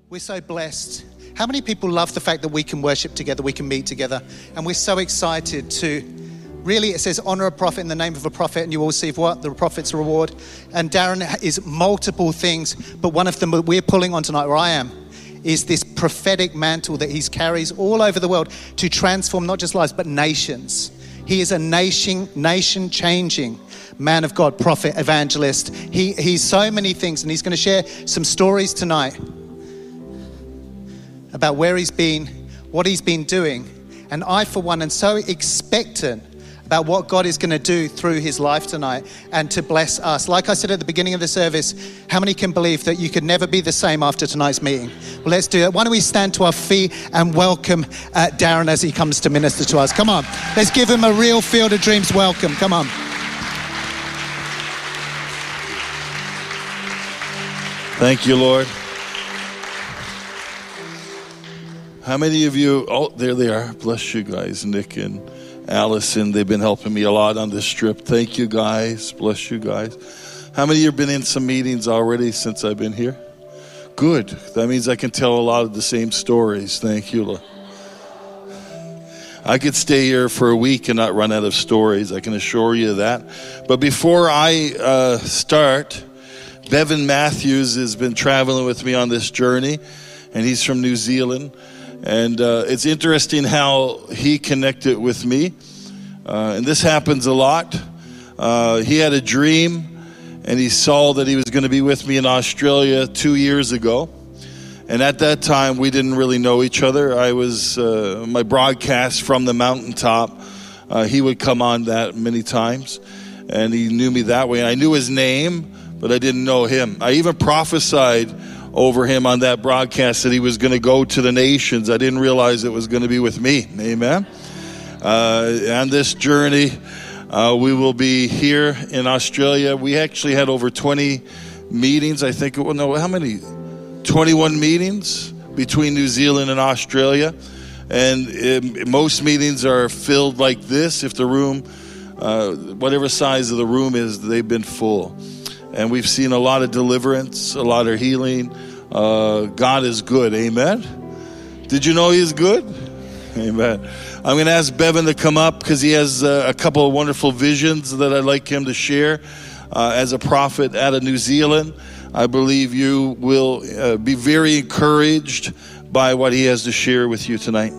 We're so blessed. How many people love the fact that we can worship together, we can meet together, and we're so excited to really, it says honor a prophet in the name of a prophet and you will receive what? The prophet's reward. And Darren is multiple things, but one of them that we're pulling on tonight, where I am, is this prophetic mantle that he carries all over the world to transform not just lives, but nations. He is a nation-changing man of God, prophet, evangelist. He's so many things, and he's going to share some stories tonight about where he's been, what he's been doing. And I, for one, am so expectant about what God is going to do through his life tonight and to bless us. Like I said at the beginning of the service, how many can believe that you could never be the same after tonight's meeting? Well, let's do that. Why don't we stand to our feet and welcome Darren as he comes to minister to us. Come on, let's give him a real Field of Dreams welcome. Come on. Thank you, Lord. How many of you, oh, there they are. Bless you guys, Nick and Allison. They've been helping me a lot on this trip. Thank you, guys. Bless you guys. How many of you have been in some meetings already since I've been here? Good. That means I can tell a lot of the same stories. Thank you, Lord. I could stay here for a week and not run out of stories. I can assure you that. But before I start, Bevan Matthews has been traveling with me on this journey, and he's from New Zealand. And it's interesting how he connected with me. And this happens a lot. He had a dream, and he saw that he was going to be with me in Australia 2 years ago. And at that time, we didn't really know each other. I was, my broadcast from the mountaintop, he would come on that many times. And he knew me that way. And I knew his name, but I didn't know him. I even prophesied over him on that broadcast that he was going to go to the nations. I didn't realize it was going to be with me. Amen. On this journey, we will be here in Australia. We actually had over 20 meetings. I think, well, no, how many? 21 meetings between New Zealand and Australia. And most meetings are filled like this. If the room, whatever size of the room is, they've been full. And we've seen a lot of deliverance, a lot of healing. God is good. Amen. Did you know he's good? Amen. I'm going to ask Bevan to come up because he has a couple of wonderful visions that I'd like him to share as a prophet out of New Zealand. I believe you will be very encouraged by what he has to share with you tonight.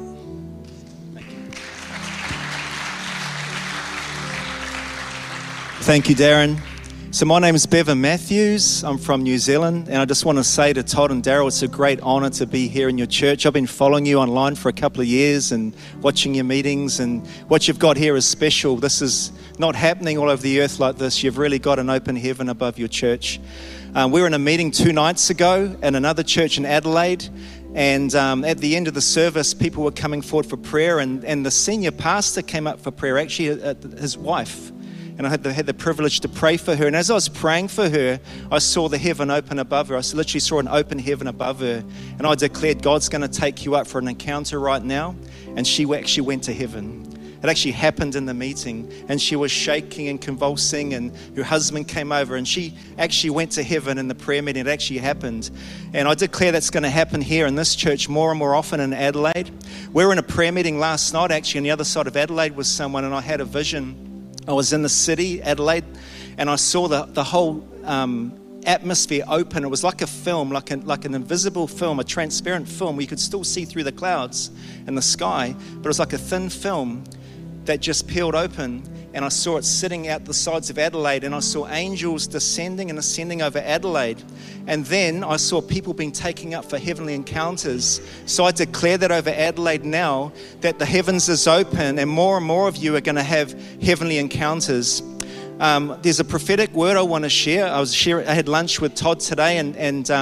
Thank you, Darren. So my name is Bevan Matthews. I'm from New Zealand, and I just want to say to Todd and Daryl, it's a great honor to be here in your church. I've been following you online for a couple of years and watching your meetings, and what you've got here is special. This is not happening all over the earth like this. You've really got an open heaven above your church. We were in a meeting 2 nights ago in another church in Adelaide, and at the end of the service, people were coming forward for prayer, and the senior pastor came up for prayer, actually his wife. And I had the privilege to pray for her. And as I was praying for her, I saw the heaven open above her. I literally saw an open heaven above her. And I declared, God's going to take you up for an encounter right now. And she actually went to heaven. It actually happened in the meeting. And she was shaking and convulsing. And her husband came over. And she actually went to heaven in the prayer meeting. It actually happened. And I declare that's going to happen here in this church more and more often in Adelaide. We were in a prayer meeting last night, actually, on the other side of Adelaide with someone. And I had a vision. I was in the city, Adelaide, and I saw the whole atmosphere open. It was like a film, like an invisible film, a transparent film where you could still see through the clouds in the sky, but it was like a thin film that just peeled open, and I saw it sitting out the sides of Adelaide, and I saw angels descending and ascending over Adelaide. And then I saw people being taken up for heavenly encounters. So I declare that over Adelaide now, that the heavens is open and more of you are going to have heavenly encounters. There's a prophetic word I want to share. I had lunch with Todd today and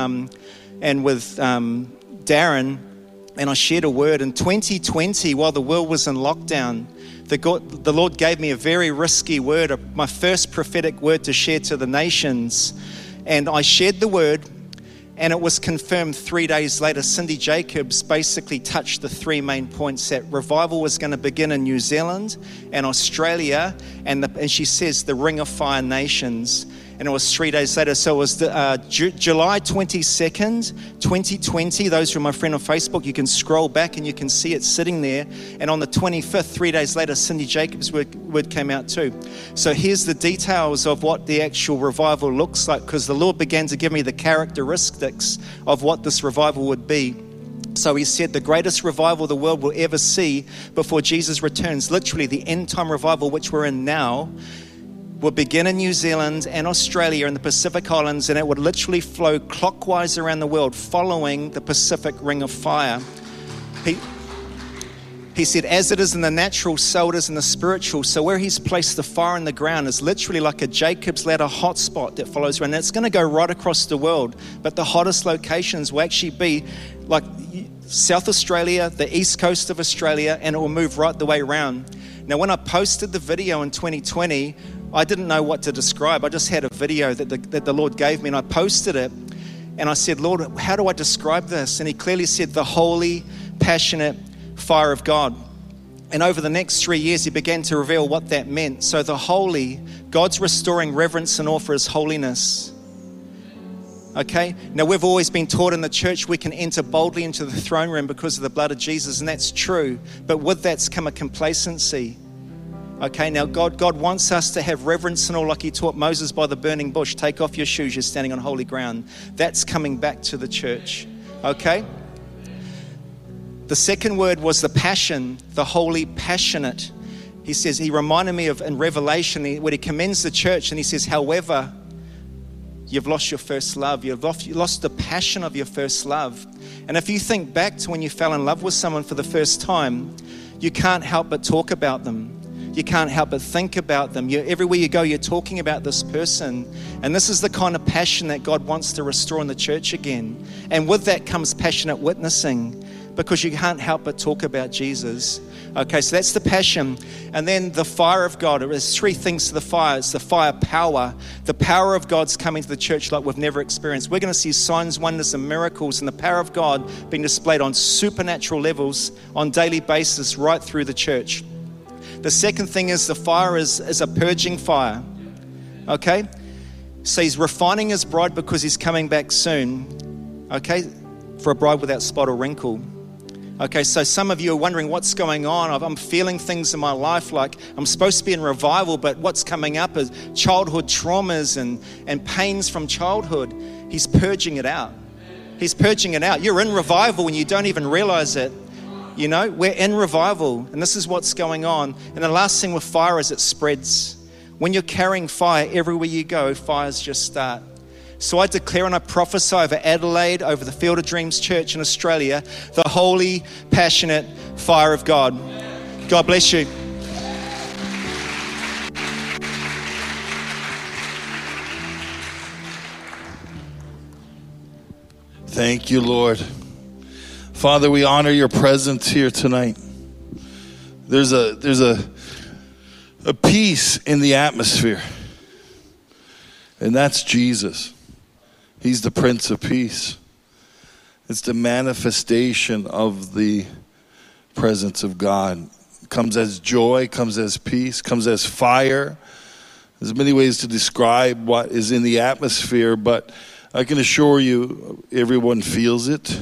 with Darren, and I shared a word. In 2020, while the world was in lockdown, the Lord gave me a very risky word, my first prophetic word to share to the nations. And I shared the word, and it was confirmed 3 days later. Cindy Jacobs basically touched the 3 main points, that revival was going to begin in New Zealand and Australia, and she says the Ring of Fire nations. and it was 3 days later. So it was July 22nd, 2020. Those who are my friend on Facebook, you can scroll back and you can see it sitting there. And on the 25th, 3 days later, Cindy Jacobs' word came out too. So here's the details of what the actual revival looks like, because the Lord began to give me the characteristics of what this revival would be. So he said the greatest revival the world will ever see before Jesus returns, literally the end time revival which we're in now, will begin in New Zealand and Australia and the Pacific Islands, and it would literally flow clockwise around the world following the Pacific Ring of Fire. He said, as it is in the natural, so it is in the spiritual. So where he's placed the fire in the ground is literally like a Jacob's ladder hotspot that follows around. And it's going to go right across the world. But the hottest locations will actually be like South Australia, the east coast of Australia, and it will move right the way around. Now, when I posted the video in 2020, I didn't know what to describe. I just had a video that the Lord gave me, and I posted it. And I said, Lord, how do I describe this? And he clearly said, the holy, passionate fire of God. And over the next 3 years, he began to reveal what that meant. So the holy, God's restoring reverence and awe for his holiness. Okay? Now, we've always been taught in the church we can enter boldly into the throne room because of the blood of Jesus, and that's true. But with that's come a complacency. Okay, now God wants us to have reverence and all, like he taught Moses by the burning bush. Take off your shoes, you're standing on holy ground. That's coming back to the church. Okay? The second word was the passion, the holy, passionate. He says, he reminded me of in Revelation, when he commends the church, and he says, however, you've lost your first love. You've lost the passion of your first love. And if you think back to when you fell in love with someone for the first time, you can't help but talk about them. You can't help but think about them. Everywhere you go, you're talking about this person. And this is the kind of passion that God wants to restore in the church again. And with that comes passionate witnessing, because you can't help but talk about Jesus. Okay, so that's the passion. And then the fire of God. There's three things to the fire. It's the fire power. The power of God's coming to the church like we've never experienced. We're going to see signs, wonders, and miracles, and the power of God being displayed on supernatural levels on a daily basis right through the church. The second thing is the fire is a purging fire. Okay? So he's refining his bride because he's coming back soon. Okay? For a bride without spot or wrinkle. Okay, so some of you are wondering what's going on. I'm feeling things in my life like I'm supposed to be in revival, but what's coming up is childhood traumas and pains from childhood. He's purging it out. He's purging it out. You're in revival and you don't even realize it. You know, we're in revival and this is what's going on. And the last thing with fire is it spreads. When you're carrying fire, everywhere you go, fires just start. So I declare and I prophesy over Adelaide, over the Field of Dreams Church in Australia, the holy, passionate fire of God. God bless you. Thank you, Lord. Father, we honor your presence here tonight. There's a peace in the atmosphere, and that's Jesus. He's the Prince of Peace. It's the manifestation of the presence of God. It comes as joy, comes as peace, comes as fire. There's many ways to describe what is in the atmosphere, but I can assure you everyone feels it.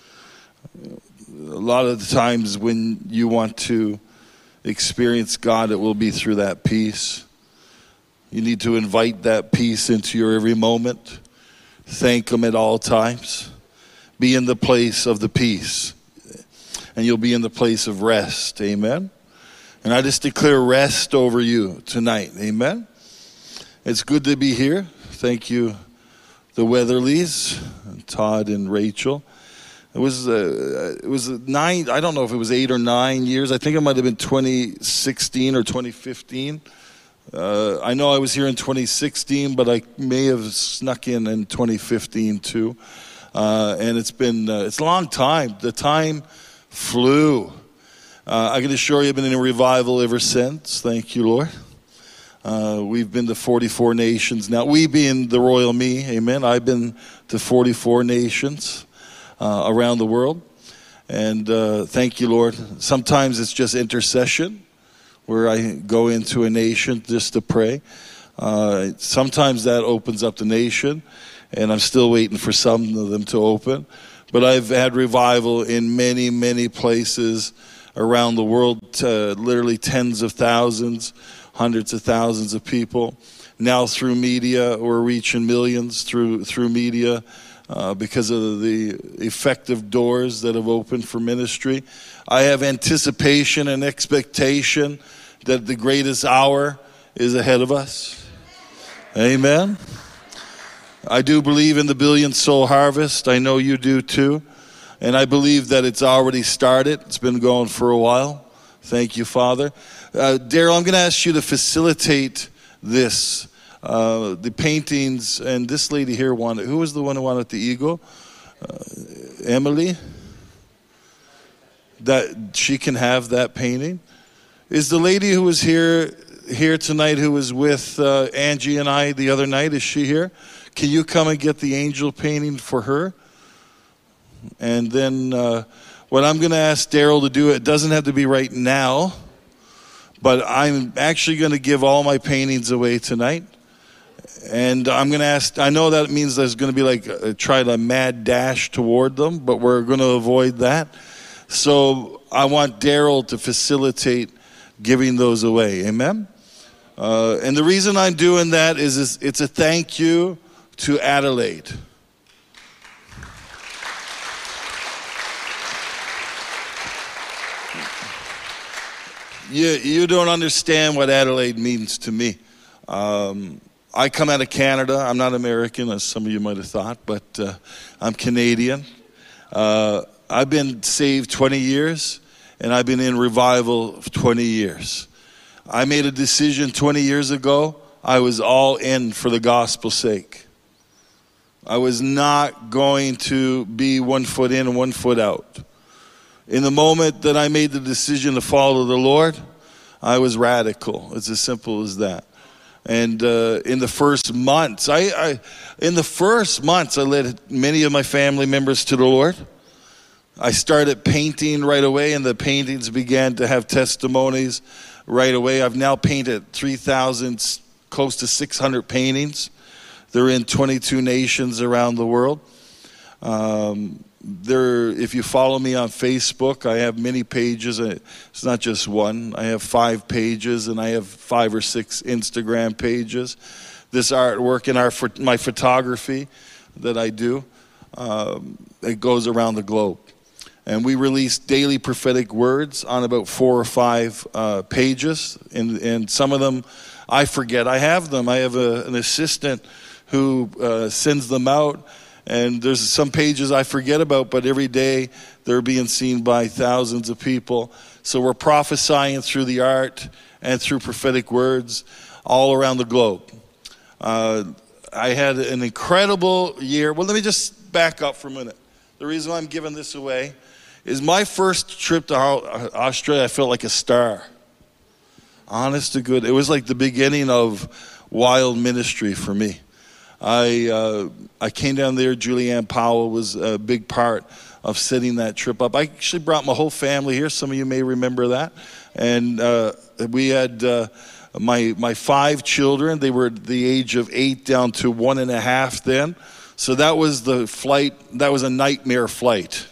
A lot of the times when you want to experience God, it will be through that peace. You need to invite that peace into your every moment. Thank him at all times. Be in the place of the peace. And you'll be in the place of rest. Amen. And I just declare rest over you tonight. Amen. It's good to be here. Thank you, the Weatherlys, Todd and Rachel. It was 9, I don't know if it was 8 or 9 years. I think it might have been 2016 or 2015. I know I was here in 2016, but I may have snuck in 2015 too. And it's a long time. The time flew. I can assure you I've been in a revival ever since. Thank you, Lord. We've been to 44 nations now. We being the royal me, amen. I've been to 44 nations around the world. And thank you, Lord. Sometimes it's just intercession, where I go into a nation just to pray. Sometimes that opens up the nation, and I'm still waiting for some of them to open. But I've had revival in many, many places around the world, literally tens of thousands, hundreds of thousands of people. Now through media, we're reaching millions through media because of the effective doors that have opened for ministry. I have anticipation and expectation that the greatest hour is ahead of us. Amen. I do believe in the billion soul harvest. I know you do too. And I believe that it's already started. It's been going for a while. Thank you, Father. Daryl, I'm going to ask you to facilitate this. The paintings, and this lady here wanted, who was the one who wanted the eagle? Emily? That she can have that painting. Is the lady who was here tonight, who was with Angie and I the other night, is she here? Can you come and get the angel painting for her? And then what I'm going to ask Daryl to do, it doesn't have to be right now, but I'm actually going to give all my paintings away tonight. And I'm going to ask, I know that means there's going to be like try a mad dash toward them, but we're going to avoid that. So I want Daryl to facilitate giving those away. Amen? And the reason I'm doing that is it's a thank you to Adelaide. You don't understand what Adelaide means to me. I come out of Canada. I'm not American, as some of you might have thought, but I'm Canadian. I've been saved 20 years, and I've been in revival for 20 years. I made a decision 20 years ago. I was all in for the gospel's sake. I was not going to be 1 foot in and 1 foot out. In the moment that I made the decision to follow the Lord, I was radical. It's as simple as that. And in the first months, I led many of my family members to the Lord. I started painting right away, and the paintings began to have testimonies right away. I've now painted 3,000, close to 600 paintings. They're in 22 nations around the world. If you follow me on Facebook, I have many pages. It's not just one. I have 5 pages, and I have 5 or 6 Instagram pages. This artwork and my photography that I do, it goes around the globe. And we release daily prophetic words on about 4 or 5 pages. And some of them, I forget I have them. I have an assistant who sends them out. And there's some pages I forget about, but every day they're being seen by thousands of people. So we're prophesying through the art and through prophetic words all around the globe. I had an incredible year. Well, let me just back up for a minute. The reason why I'm giving this away is my first trip to Australia, I felt like a star. Honest to good. It was like the beginning of wild ministry for me. I came down there. Julianne Powell was a big part of setting that trip up. I actually brought my whole family here. Some of you may remember that. And we had my 5 children. They were the age of 8 down to 1.5 then. So that was the flight. That was a nightmare flight.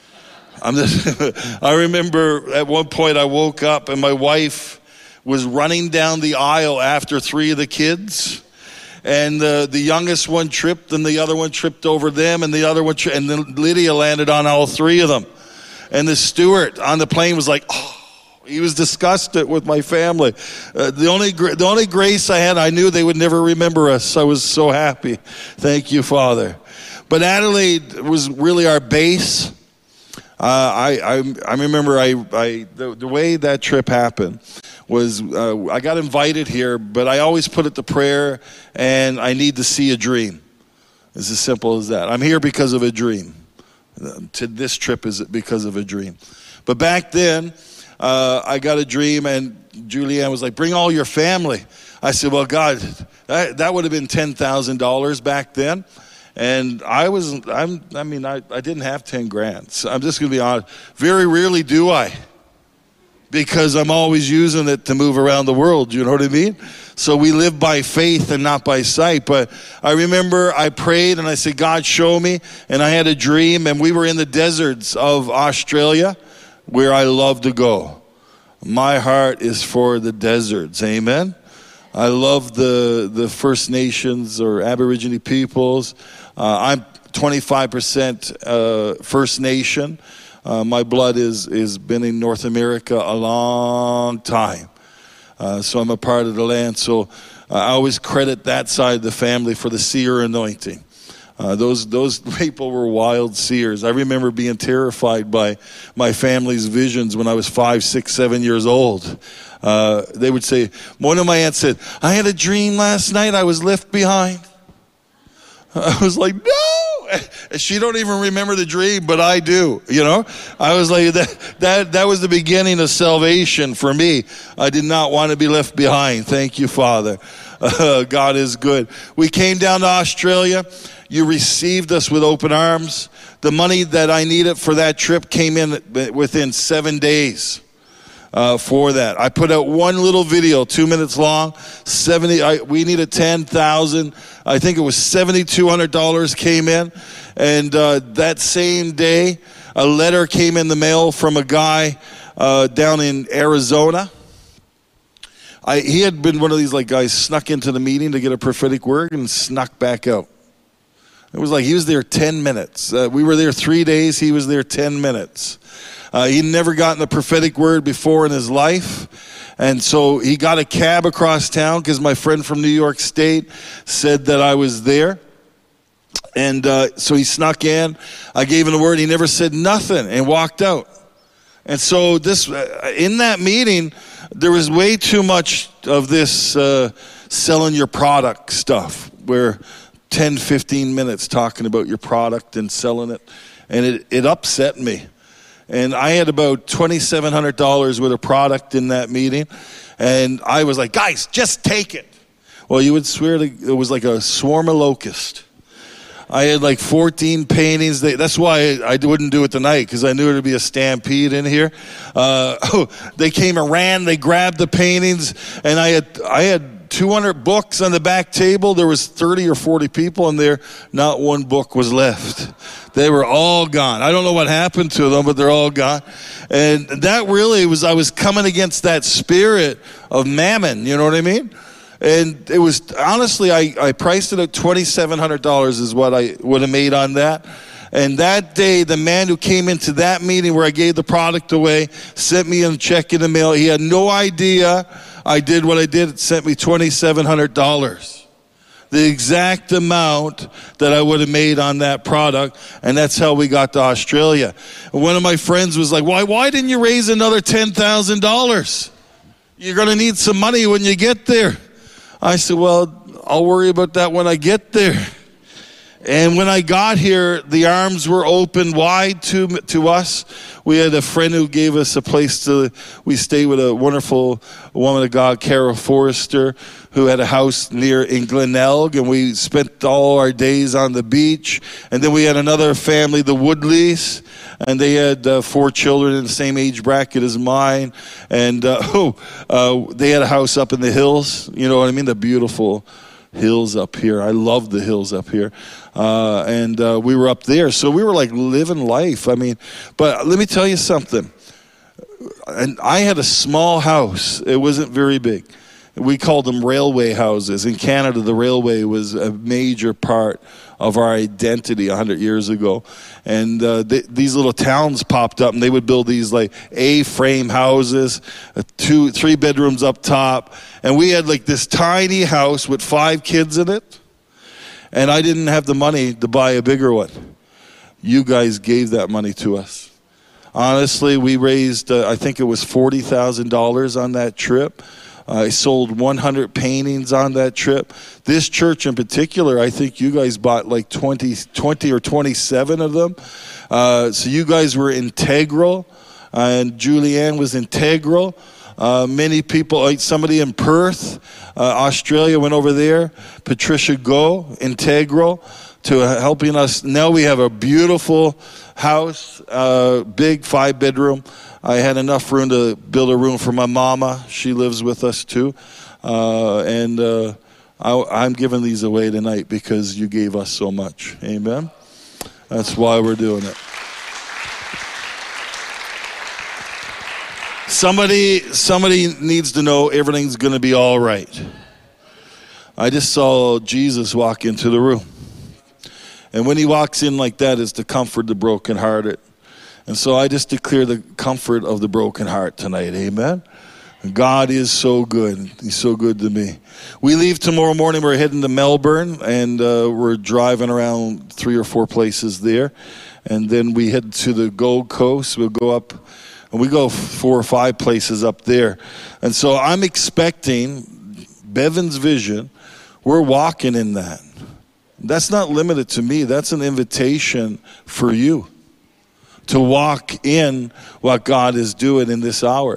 I remember at one point I woke up and my wife was running down the aisle after 3 of the kids. And the youngest one tripped, and the other one tripped over them, and the other one, and then Lydia landed on all 3 of them. And the steward on the plane was like, oh, he was disgusted with my family. The only grace I had, I knew they would never remember us. I was so happy. Thank you, Father. But Adelaide was really our base. I remember the way that trip happened was I got invited here, but I always put it to prayer, and I need to see a dream. It's as simple as that. I'm here because of a dream. To this trip is because of a dream. But back then, I got a dream, and Julianne was like, bring all your family. I said, well, God, that would have been $10,000 back then. And I didn't have 10 grand. So I'm just going to be honest. Very rarely do I. because I'm always using it to move around the world. You know what I mean? So we live by faith and not by sight. But I remember I prayed and I said, God, show me. And I had a dream, and we were in the deserts of Australia, where I love to go. My heart is for the deserts. Amen. I love the First Nations or Aborigine peoples. I'm 25% First Nation. My blood is been in North America a long time. So I'm a part of the land. So I always credit that side of the family for the seer anointing. Those people were wild seers. I remember being terrified by my family's visions when I was 5, 6, 7 years old. They would say, one of my aunts said, I had a dream last night I was left behind. I was like, no! She don't even remember the dream, but I do, you know? I was like, that was the beginning of salvation for me. I did not want to be left behind. Thank you, Father. God is good. We came down to Australia. You received us with open arms. The money that I needed for that trip came in within 7 days. For that, I put out one little video, 2 minutes long. We needed $10,000. I think it was $7,200 came in, and that same day, a letter came in the mail from a guy down in Arizona. He had been one of these guys snuck into the meeting to get a prophetic word and snuck back out. It was like he was there 10 minutes. We were there 3 days. He was there 10 minutes. He'd never gotten a prophetic word before in his life. And so he got a cab across town because my friend from New York State said that I was there. And so he snuck in. I gave him the word. He never said nothing and walked out. And so in that meeting, there was way too much of this selling your product stuff, where 10, 15 minutes talking about your product and selling it. And it upset me. And I had about $2,700 worth of product in that meeting. And I was like, guys, just take it. Well, you would swear it was like a swarm of locusts. I had 14 paintings. That's why I wouldn't do it tonight, because I knew there would be a stampede in here. They came and ran. They grabbed the paintings. And I had 200 books on the back table. There was 30 or 40 people in there. Not one book was left. They were all gone. I don't know what happened to them, but they're all gone. And that really was, I was coming against that spirit of mammon, you know what I mean? And it was, honestly, I priced it at $2,700 is what I would have made on that. And that day, the man who came into that meeting where I gave the product away sent me a check in the mail. He had no idea I did what I did. It sent me $2,700. The exact amount that I would have made on that product, and that's how we got to Australia. And one of my friends was like, why didn't you raise another $10,000? You're going to need some money when you get there. I said, well, I'll worry about that when I get there. And when I got here, the arms were open wide to us. We had a friend who gave us a place we stayed with a wonderful woman of God, Carol Forrester, who had a house near in Glenelg, and we spent all our days on the beach. And then we had another family, the Woodleys, and they had 4 children in the same age bracket as mine. And they had a house up in the hills, you know what I mean, the beautiful hills up here. I love the hills up here. And we were up there. So we were living life. I mean, but let me tell you something. And I had a small house. It wasn't very big. We called them railway houses. In Canada, the railway was a major part of our identity 100 years ago. And these little towns popped up, and they would build these A-frame houses, 2-3 bedrooms up top. And we had this tiny house with 5 kids in it. And I didn't have the money to buy a bigger one. You guys gave that money to us. Honestly, we raised, I think it was $40,000 on that trip. I sold 100 paintings on that trip. This church in particular, I think you guys bought 20 or 27 of them. So you guys were integral, and Julianne was integral. Many people, somebody in Perth, Australia went over there. Patricia Go, integral. to helping us. Now we have a beautiful house, big 5-bedroom. I had enough room to build a room for my mama. She lives with us too. I'm giving these away tonight because you gave us so much. Amen. That's why we're doing it. Somebody needs to know everything's going to be all right. I just saw Jesus walk into the room. And when he walks in like that, it's to comfort the brokenhearted. And so I just declare the comfort of the broken heart tonight. Amen. God is so good. He's so good to me. We leave tomorrow morning. We're heading to Melbourne, and we're driving around 3 or 4 places there. And then we head to the Gold Coast. We'll go up, and we go 4 or 5 places up there. And so I'm expecting Bevan's vision. We're walking in that. That's not limited to me. That's an invitation for you to walk in what God is doing in this hour.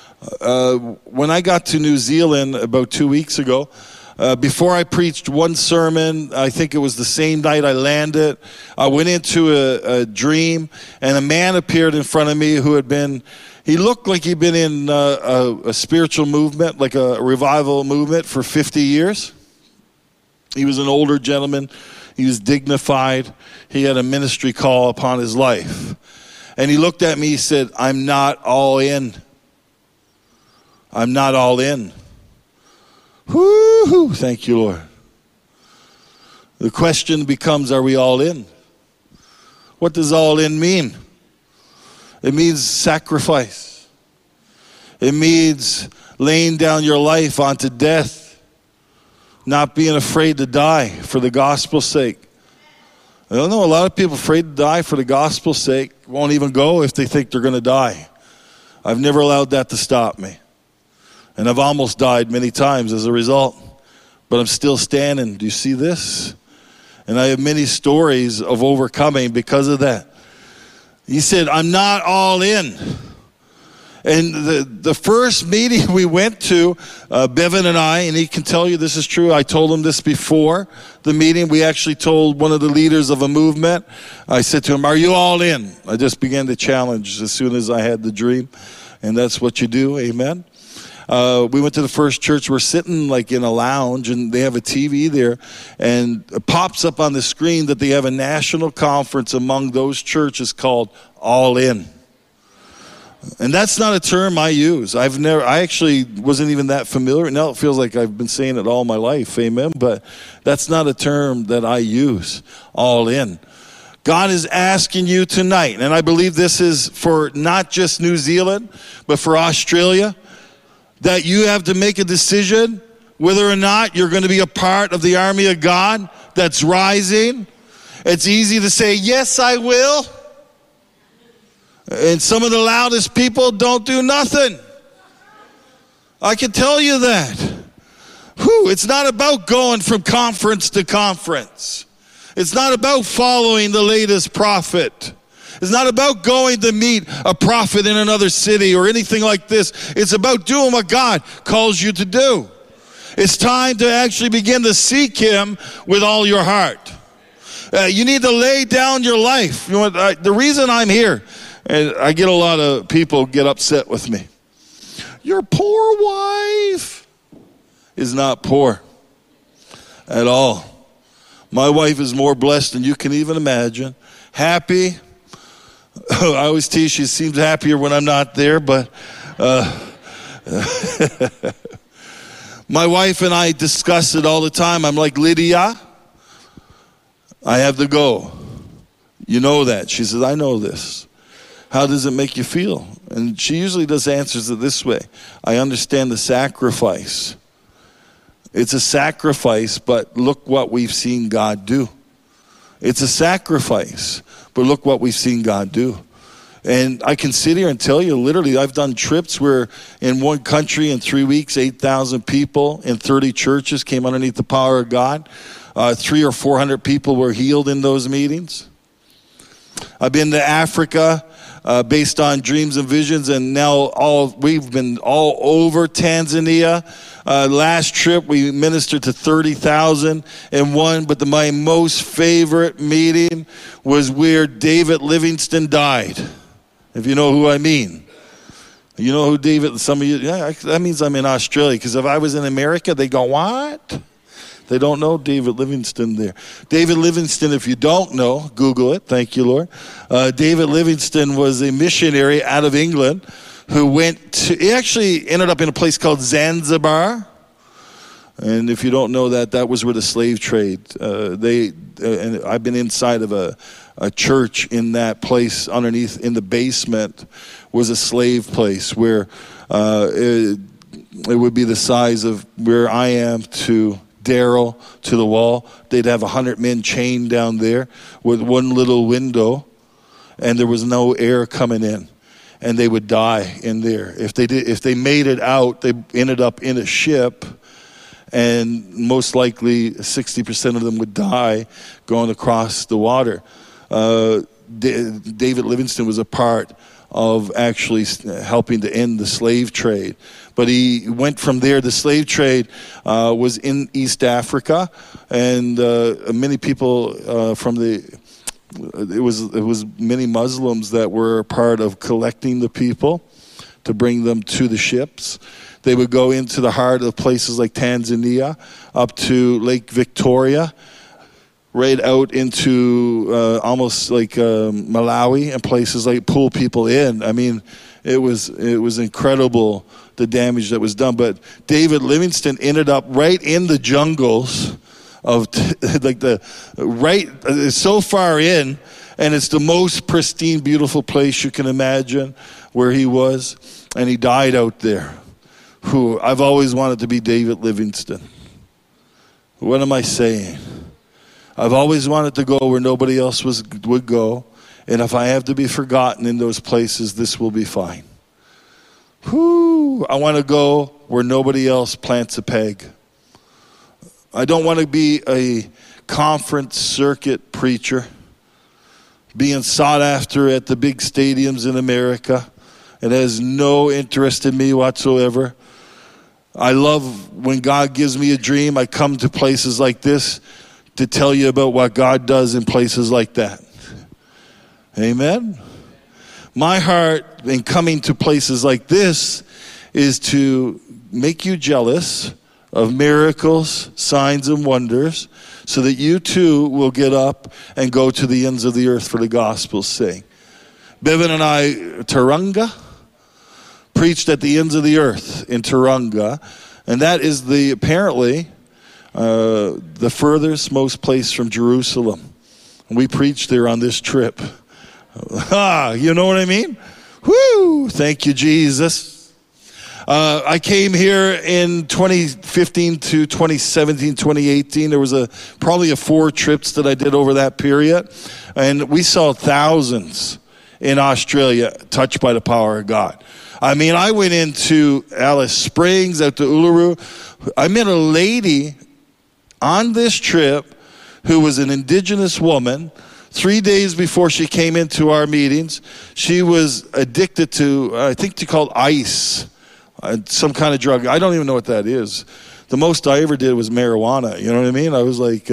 When I got to New Zealand about 2 weeks ago, before I preached one sermon, I think it was the same night I landed, I went into a dream, and a man appeared in front of me who he looked like he'd been in a spiritual movement, like a revival movement for 50 years. He was an older gentleman. He was dignified. He had a ministry call upon his life. And he looked at me, he said, "I'm not all in. I'm not all in." Woo-hoo, thank you, Lord. The question becomes, are we all in? What does all in mean? It means sacrifice. It means laying down your life onto death. Not being afraid to die for the gospel's sake. I don't know, a lot of people afraid to die for the gospel's sake won't even go if they think they're going to die. I've never allowed that to stop me. And I've almost died many times as a result. But I'm still standing. Do you see this? And I have many stories of overcoming because of that. He said, "I'm not all in." And the first meeting we went to, Bevan and I, and he can tell you this is true. I told him this before the meeting. We actually told one of the leaders of a movement. I said to him, "Are you all in?" I just began to challenge as soon as I had the dream. And that's what you do. Amen. We went to the first church. We're sitting like in a lounge, and they have a TV there, and it pops up on the screen that they have a national conference among those churches called All In. And that's not a term I use. I actually wasn't even that familiar. Now it feels like I've been saying it all my life. Amen. But that's not a term that I use. All in. God is asking you tonight, and I believe this is for not just New Zealand, but for Australia, that you have to make a decision whether or not you're going to be a part of the army of God that's rising. It's easy to say, "Yes, I will." And some of the loudest people don't do nothing. I can tell you that. It's not about going from conference to conference. It's not about following the latest prophet. It's not about going to meet a prophet in another city or anything like this. It's about doing what God calls you to do. It's time to actually begin to seek him with all your heart. You need to lay down your life. You know what, the reason I'm here, and I get a lot of people get upset with me. Your poor wife is not poor at all. My wife is more blessed than you can even imagine. Happy. I always tease she seems happier when I'm not there, but my wife and I discuss it all the time. I'm like, "Lydia, I have to go. You know that." She says, "I know this. How does it make you feel?" And she usually does answers it this way: "I understand the sacrifice. It's a sacrifice, but look what we've seen God do. It's a sacrifice, but look what we've seen God do." And I can sit here and tell you, literally, I've done trips where in one country in 3 weeks, 8,000 people in 30 churches came underneath the power of God. 300 or 400 people were healed in those meetings. I've been to Africa based on dreams and visions, and now we've been all over Tanzania. Last trip, we ministered to 30,001, but my most favorite meeting was where David Livingstone died, if you know who I mean. You know who David, some of you, yeah, that means I'm in Australia, because if I was in America, they go, what? They don't know David Livingstone there. David Livingstone, if you don't know, Google it. Thank you, Lord. David Livingstone was a missionary out of England who he actually ended up in a place called Zanzibar. And if you don't know that was where the slave trade, and I've been inside of a church in that place underneath in the basement was a slave place where it would be the size of where I am to Daryl to the wall. They'd have 100 men chained down there with one little window, and there was no air coming in, and they would die in there. If they made it out, they ended up in a ship, and most likely 60% of them would die going across the water. David Livingstone was a part of actually helping to end the slave trade. But he went from there. The slave trade was in East Africa, and many people it was many Muslims that were a part of collecting the people to bring them to the ships. They would go into the heart of places like Tanzania, up to Lake Victoria, right out into almost like Malawi, and places like pull people in. I mean, it was incredible the damage that was done. But David Livingstone ended up right in the jungles of so far in, and it's the most pristine, beautiful place you can imagine where he was, and he died out there. I've always wanted to be David Livingstone. What am I saying? I've always wanted to go where nobody else would go. And if I have to be forgotten in those places, this will be fine. I want to go where nobody else plants a peg. I don't want to be a conference circuit preacher, being sought after at the big stadiums in America. It has no interest in me whatsoever. I love when God gives me a dream, I come to places like this to tell you about what God does in places like that. Amen? My heart in coming to places like this is to make you jealous of miracles, signs, and wonders, so that you too will get up and go to the ends of the earth for the gospel's sake. Bevan and I, Turunga, preached at the ends of the earth in Turunga, and that is apparently the furthest most place from Jerusalem. And we preached there on this trip. You know what I mean? Woo! Thank you, Jesus. I came here in 2015 to 2017, 2018. There was probably 4 trips that I did over that period. And we saw thousands in Australia touched by the power of God. I mean, I went into Alice Springs, out to Uluru. I met a lady on this trip who was an indigenous woman. 3 days before she came into our meetings, she was addicted to, I think they called ice, some kind of drug. I don't even know what that is. The most I ever did was marijuana. You know what I mean? I was like,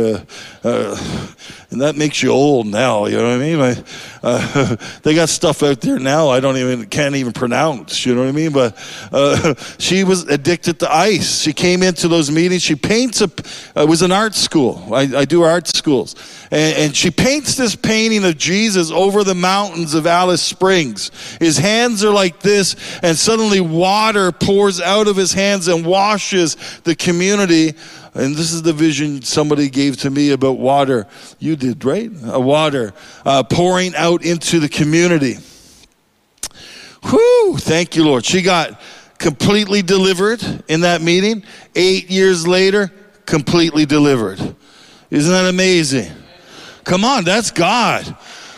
and that makes you old now. You know what I mean? They got stuff out there now I can't even pronounce. You know what I mean? But she was addicted to ice. She came into those meetings. She paints it was an art school. I do art schools, and she paints this painting of Jesus over the mountains of Alice Springs. His hands are like this, and suddenly water pours out of his hands and washes the community. And this is the vision somebody gave to me about water. You did, right? Water pouring out into the community. Whew, thank you, Lord. She got completely delivered in that meeting. 8 years later, completely delivered. Isn't that amazing? Come on, that's God.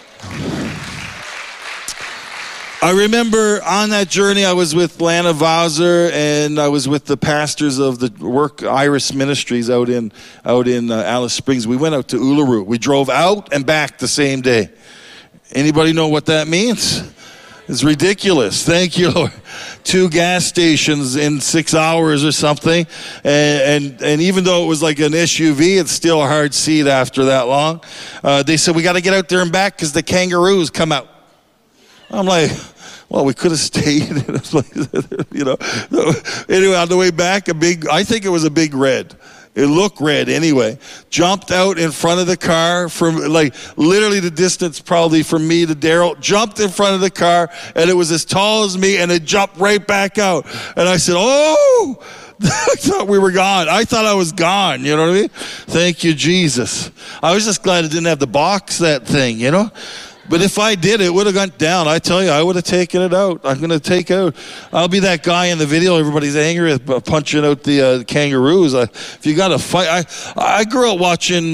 I remember on that journey, I was with Lana Vauser, and I was with the pastors of the Work Iris Ministries out in Alice Springs. We went out to Uluru. We drove out and back the same day. Anybody know what that means? It's ridiculous. Thank you, Lord. 2 gas stations in 6 hours or something. And even though it was like an SUV, it's still a hard seat after that long. They said, we got to get out there and back because the kangaroos come out. I'm like, well, we could have stayed in a place, you know. Anyway, on the way back, I think it was a big red. It looked red anyway. Jumped out in front of the car from like literally the distance probably from me to Daryl. Jumped in front of the car and it was as tall as me and it jumped right back out. And I said, oh, I thought we were gone. I thought I was gone. You know what I mean? Thank you, Jesus. I was just glad it didn't have the box, that thing, you know. But if I did, it would have gone down. I tell you, I would have taken it out. I'm going to take out. I'll be that guy in the video. Everybody's angry at punching out the kangaroos. If you got to fight, I grew up watching,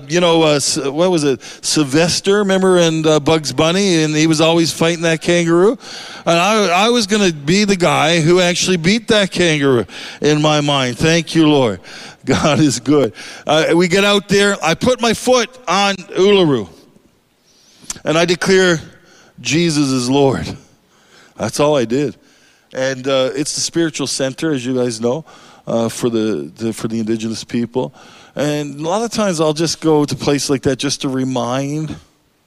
what was it, Sylvester? Remember in Bugs Bunny, and he was always fighting that kangaroo. And I was going to be the guy who actually beat that kangaroo in my mind. Thank you, Lord. God is good. We get out there. I put my foot on Uluru. And I declare Jesus is Lord. That's all I did. And it's the spiritual center, as you guys know, for the indigenous people. And a lot of times I'll just go to a place like that just to remind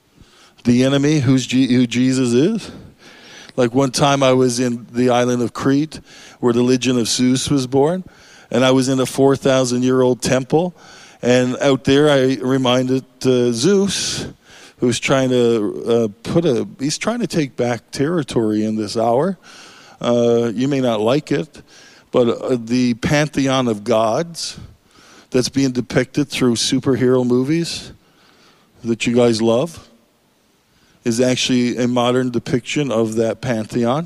the enemy who Jesus is. Like one time I was in the island of Crete where the legend of Zeus was born. And I was in a 4,000-year-old temple. And out there I reminded Zeus, who's trying to he's trying to take back territory in this hour. You may not like it, but the pantheon of gods that's being depicted through superhero movies that you guys love is actually a modern depiction of that pantheon.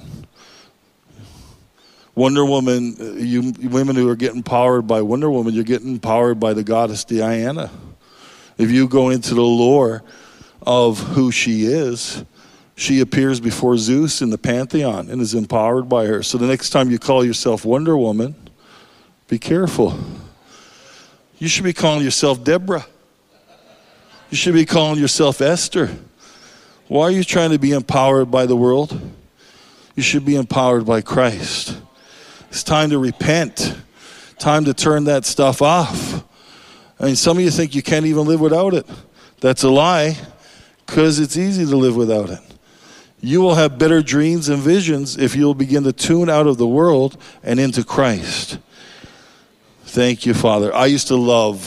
Wonder Woman, you women who are getting powered by Wonder Woman, you're getting powered by the goddess Diana. If you go into the lore of who she is, she appears before Zeus in the pantheon and is empowered by her. So the next time you call yourself Wonder Woman, be careful. You should be calling yourself Deborah. You should be calling yourself Esther. Why are you trying to be empowered by the world? You should be empowered by Christ. It's time to repent. Time to turn that stuff off. I mean, some of you think you can't even live without it. That's a lie. Because it's easy to live without it. You will have better dreams and visions if you'll begin to tune out of the world and into Christ. Thank you, Father. I used to love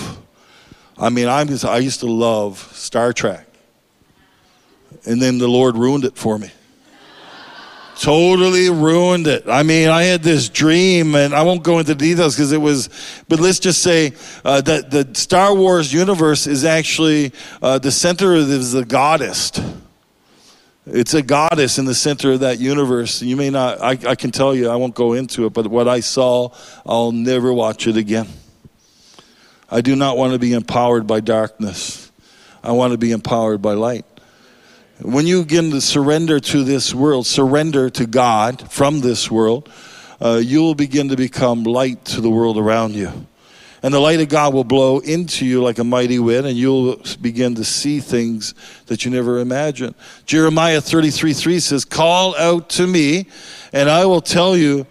Star Trek. And then the Lord ruined it for me. Totally ruined it. I mean, I had this dream, and I won't go into details because but let's just say that the Star Wars universe is actually, the center is the goddess. It's a goddess in the center of that universe. You may not, I can tell you, I won't go into it, but what I saw, I'll never watch it again. I do not want to be empowered by darkness. I want to be empowered by light. When you begin to surrender to this world, surrender to God from this world, you will begin to become light to the world around you. And the light of God will blow into you like a mighty wind, and you'll begin to see things that you never imagined. Jeremiah 33:3 says, call out to me, and I will tell you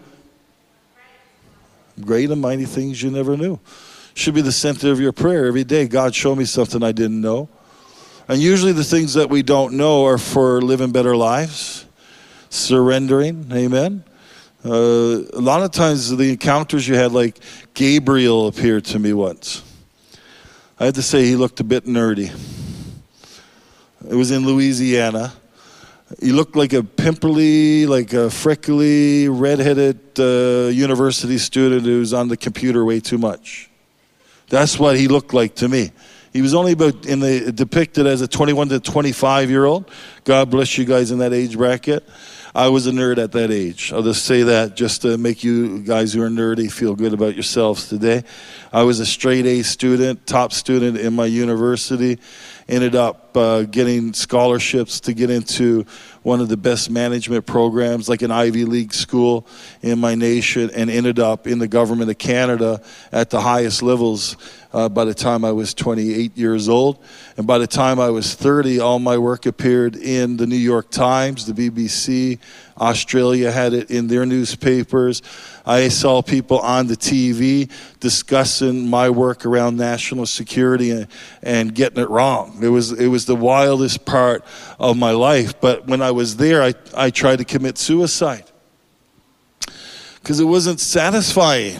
great and mighty things you never knew. Should be the center of your prayer every day. God, show me something I didn't know. And usually the things that we don't know are for living better lives, surrendering, amen. A lot of times the encounters you had, like Gabriel appeared to me once. I had to say he looked a bit nerdy. It was in Louisiana. He looked like a pimply, like a freckly, redheaded university student who's on the computer way too much. That's what he looked like to me. He was only depicted as a 21 to 25-year-old. God bless you guys in that age bracket. I was a nerd at that age. I'll just say that just to make you guys who are nerdy feel good about yourselves today. I was a straight A student, top student in my university. Ended up getting scholarships to get into one of the best management programs, like an Ivy League school in my nation, and ended up in the government of Canada at the highest levels by the time I was 28 years old. And by the time I was 30, all my work appeared in the New York Times, the BBC. Australia had it in their newspapers. I saw people on the TV discussing my work around national security and getting it wrong. It was the wildest part of my life. But when I was there, I tried to commit suicide because it wasn't satisfying.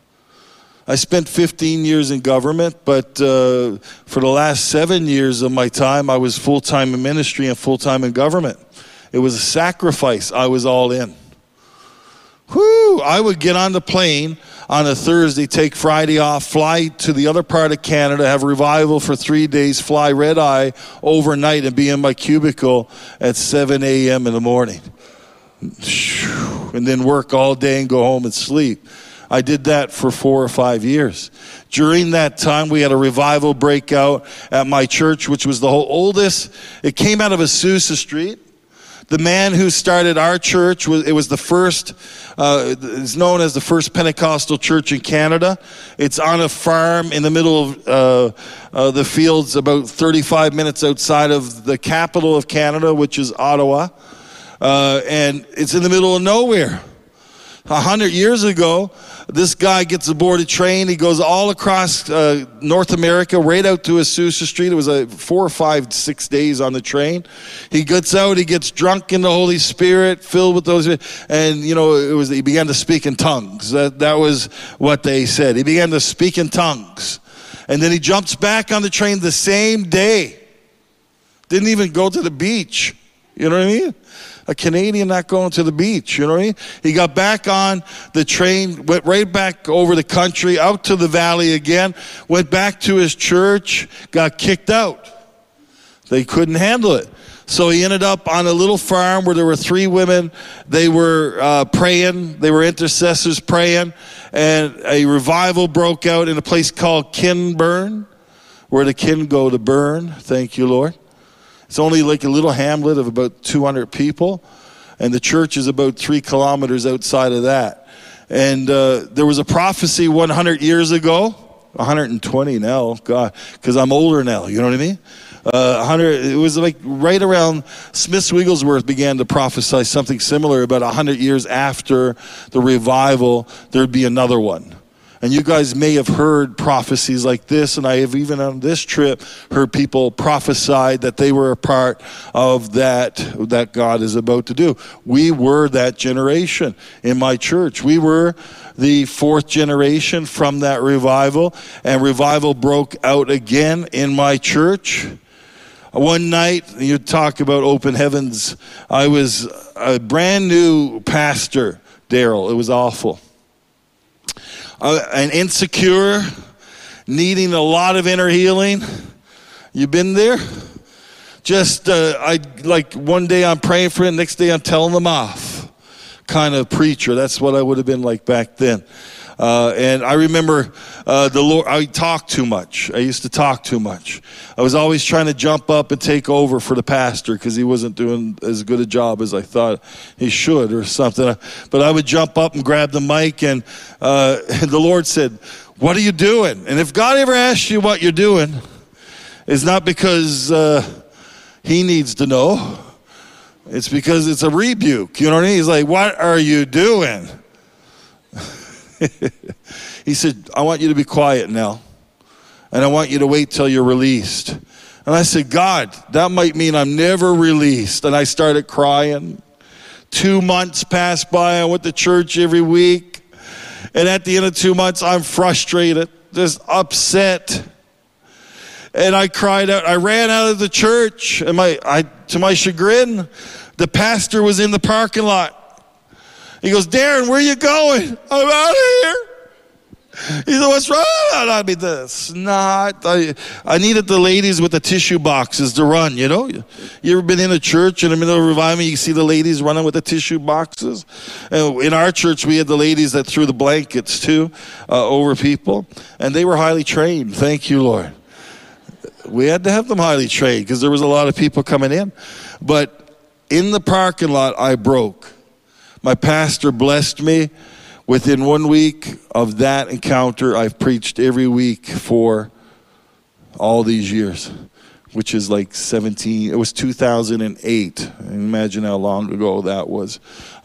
I spent 15 years in government, but for the last 7 years of my time, I was full-time in ministry and full-time in government. It was a sacrifice. I was all in. Whew! I would get on the plane on a Thursday, take Friday off, fly to the other part of Canada, have revival for 3 days, fly red-eye overnight, and be in my cubicle at 7 a.m. in the morning. And then work all day and go home and sleep. I did that for 4 or 5 years. During that time, we had a revival breakout at my church, which was the oldest. It came out of Azusa Street. The man who started our church, was the first, it's known as the first Pentecostal church in Canada. It's on a farm in the middle of the fields, about 35 minutes outside of the capital of Canada, which is Ottawa. And it's in the middle of nowhere. 100 years ago, this guy gets aboard a train. He goes all across North America, right out to Azusa Street. It was 4 or 5, 6 days on the train. He gets out. He gets drunk in the Holy Spirit, filled with those. And, he began to speak in tongues. That was what they said. He began to speak in tongues. And then he jumps back on the train the same day. Didn't even go to the beach. You know what I mean? A Canadian not going to the beach, you know what I mean? He got back on the train, went right back over the country, out to the valley again, went back to his church, got kicked out. They couldn't handle it. So he ended up on a little farm where there were 3 women. They were praying. They were intercessors praying. And a revival broke out in a place called Kinburn, where the kin go to burn. Thank you, Lord. It's only like a little hamlet of about 200 people, and the church is about 3 kilometers outside of that. And there was a prophecy 100 years ago, 120 now, God, because I'm older now, you know what I mean? 100. It was like right around Smith Wigglesworth began to prophesy something similar. About 100 years after the revival, there'd be another one. And you guys may have heard prophecies like this, and I have even on this trip heard people prophesy that they were a part of that God is about to do. We were that generation in my church. We were the 4th generation from that revival, and revival broke out again in my church. One night, you talk about open heavens, I was a brand new pastor, Daryl. It was awful. And insecure, needing a lot of inner healing. You been there? Just, one day I'm praying for it, next day I'm telling them off. Kind of preacher. That's what I would have been like back then. And I remember the Lord, I talked too much. I used to talk too much. I was always trying to jump up and take over for the pastor because he wasn't doing as good a job as I thought he should or something. But I would jump up and grab the mic, and the Lord said, "What are you doing?" And if God ever asks you what you're doing, it's not because he needs to know. It's because it's a rebuke. You know what I mean? He's like, "What are you doing?" He said, "I want you to be quiet now, and I want you to wait till you're released." And I said, "God, that might mean I'm never released." And I started crying. 2 months passed by. I went to church every week. And at the end of 2 months, I'm frustrated, just upset. And I cried out. I ran out of the church. And to my chagrin, the pastor was in the parking lot. He goes, "Darren, where are you going?" "I'm out of here." He said, "What's wrong?" I mean, this not. I needed the ladies with the tissue boxes to run, you know. You ever been in a church in the middle of revival, you see the ladies running with the tissue boxes? And in our church, we had the ladies that threw the blankets, too, over people. And they were highly trained. Thank you, Lord. We had to have them highly trained because there was a lot of people coming in. But in the parking lot, I broke. My pastor blessed me. Within 1 week of that encounter, I've preached every week for all these years, which is like 17. It was 2008. Imagine how long ago that was.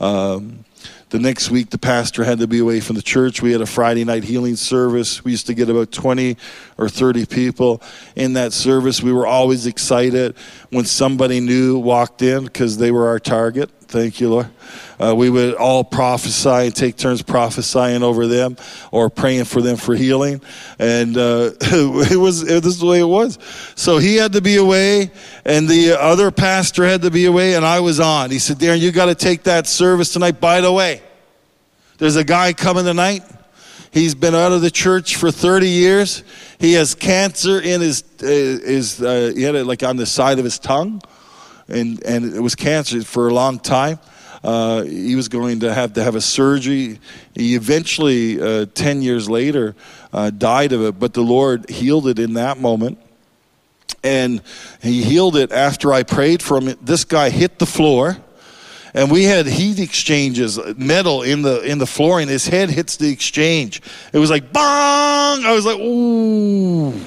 The next week, the pastor had to be away from the church. We had a Friday night healing service. We used to get about 20 or 30 people in that service. We were always excited when somebody new walked in because they were our target. Thank you, Lord. We would all prophesy and take turns prophesying over them or praying for them for healing. And this is the way it was. So he had to be away, and the other pastor had to be away, and I was on. He said, Darren, you got to take that service tonight. By the way, there's a guy coming tonight. He's been out of the church for 30 years. He has cancer in his he had it like on the side of his tongue. And it was cancer for a long time. He was going to have a surgery. He eventually, 10 years later, died of it. But the Lord healed it in that moment. And he healed it after I prayed for him. This guy hit the floor. And we had heat exchanges, metal in the flooring. His head hits the exchange. It was like, bang! I was like, ooh.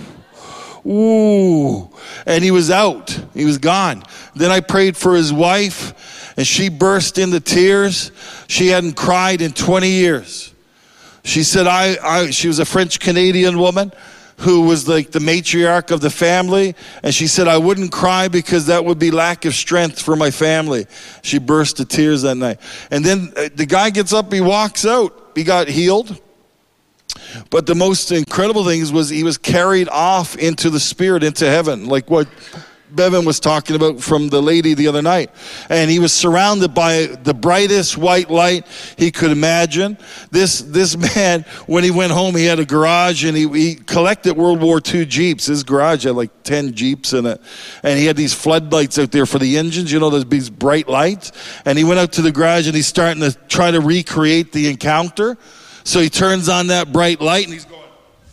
Ooh. And he was out. He was gone. Then I prayed for his wife, and she burst into tears. She hadn't cried in 20 years. She said, she was a French-Canadian woman who was like the matriarch of the family. And she said, I wouldn't cry because that would be lack of strength for my family. She burst to tears that night. And then the guy gets up, he walks out. He got healed. But the most incredible thing was he was carried off into the spirit, into heaven, like what Bevan was talking about from the lady the other night. And he was surrounded by the brightest white light he could imagine. This man, when he went home, he had a garage, and he collected World War II Jeeps. His garage had like 10 Jeeps in it. And he had these floodlights out there for the engines, these bright lights. And he went out to the garage, and he's starting to try to recreate the encounter. So he turns on that bright light, and he's going.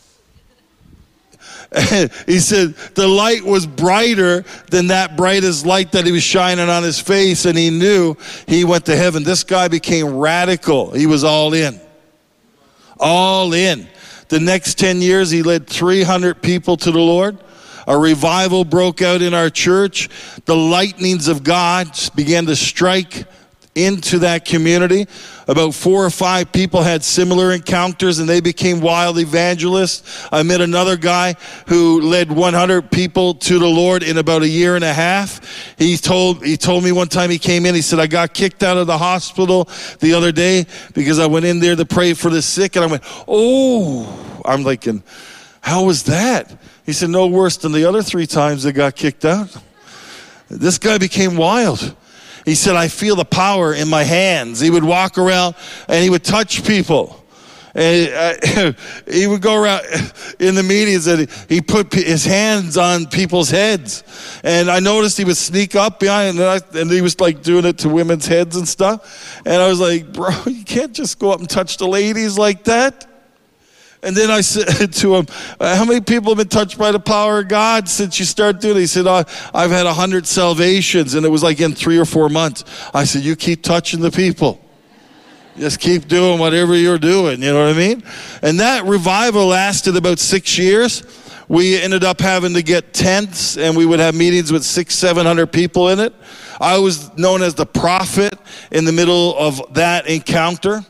And he said the light was brighter than that brightest light that he was shining on his face, and he knew he went to heaven. This guy became radical. He was all in. All in. The next 10 years, he led 300 people to the Lord. A revival broke out in our church. The lightnings of God began to strike into that community. About 4 or 5 people had similar encounters, and they became wild evangelists. I met another guy who led 100 people to the Lord in about a year and a half. He told me one time he came in, he said, I got kicked out of the hospital the other day because I went in there to pray for the sick, and I went, oh, I'm thinking, how was that? He said, no worse than the other 3 times they got kicked out. This guy became wild. He said, I feel the power in my hands. He would walk around and he would touch people. And he would go around in the meetings and he put his hands on people's heads. And I noticed he would sneak up behind, and he was like doing it to women's heads and stuff. And I was like, bro, you can't just go up and touch the ladies like that. And then I said to him, how many people have been touched by the power of God since you started doing it? He said, I've had 100 salvations, and it was like in 3 or 4 months. I said, you keep touching the people. Just keep doing whatever you're doing, you know what I mean? And that revival lasted about 6 years. We ended up having to get tents, and we would have meetings with 600-700 people in it. I was known as the prophet in the middle of that encounter.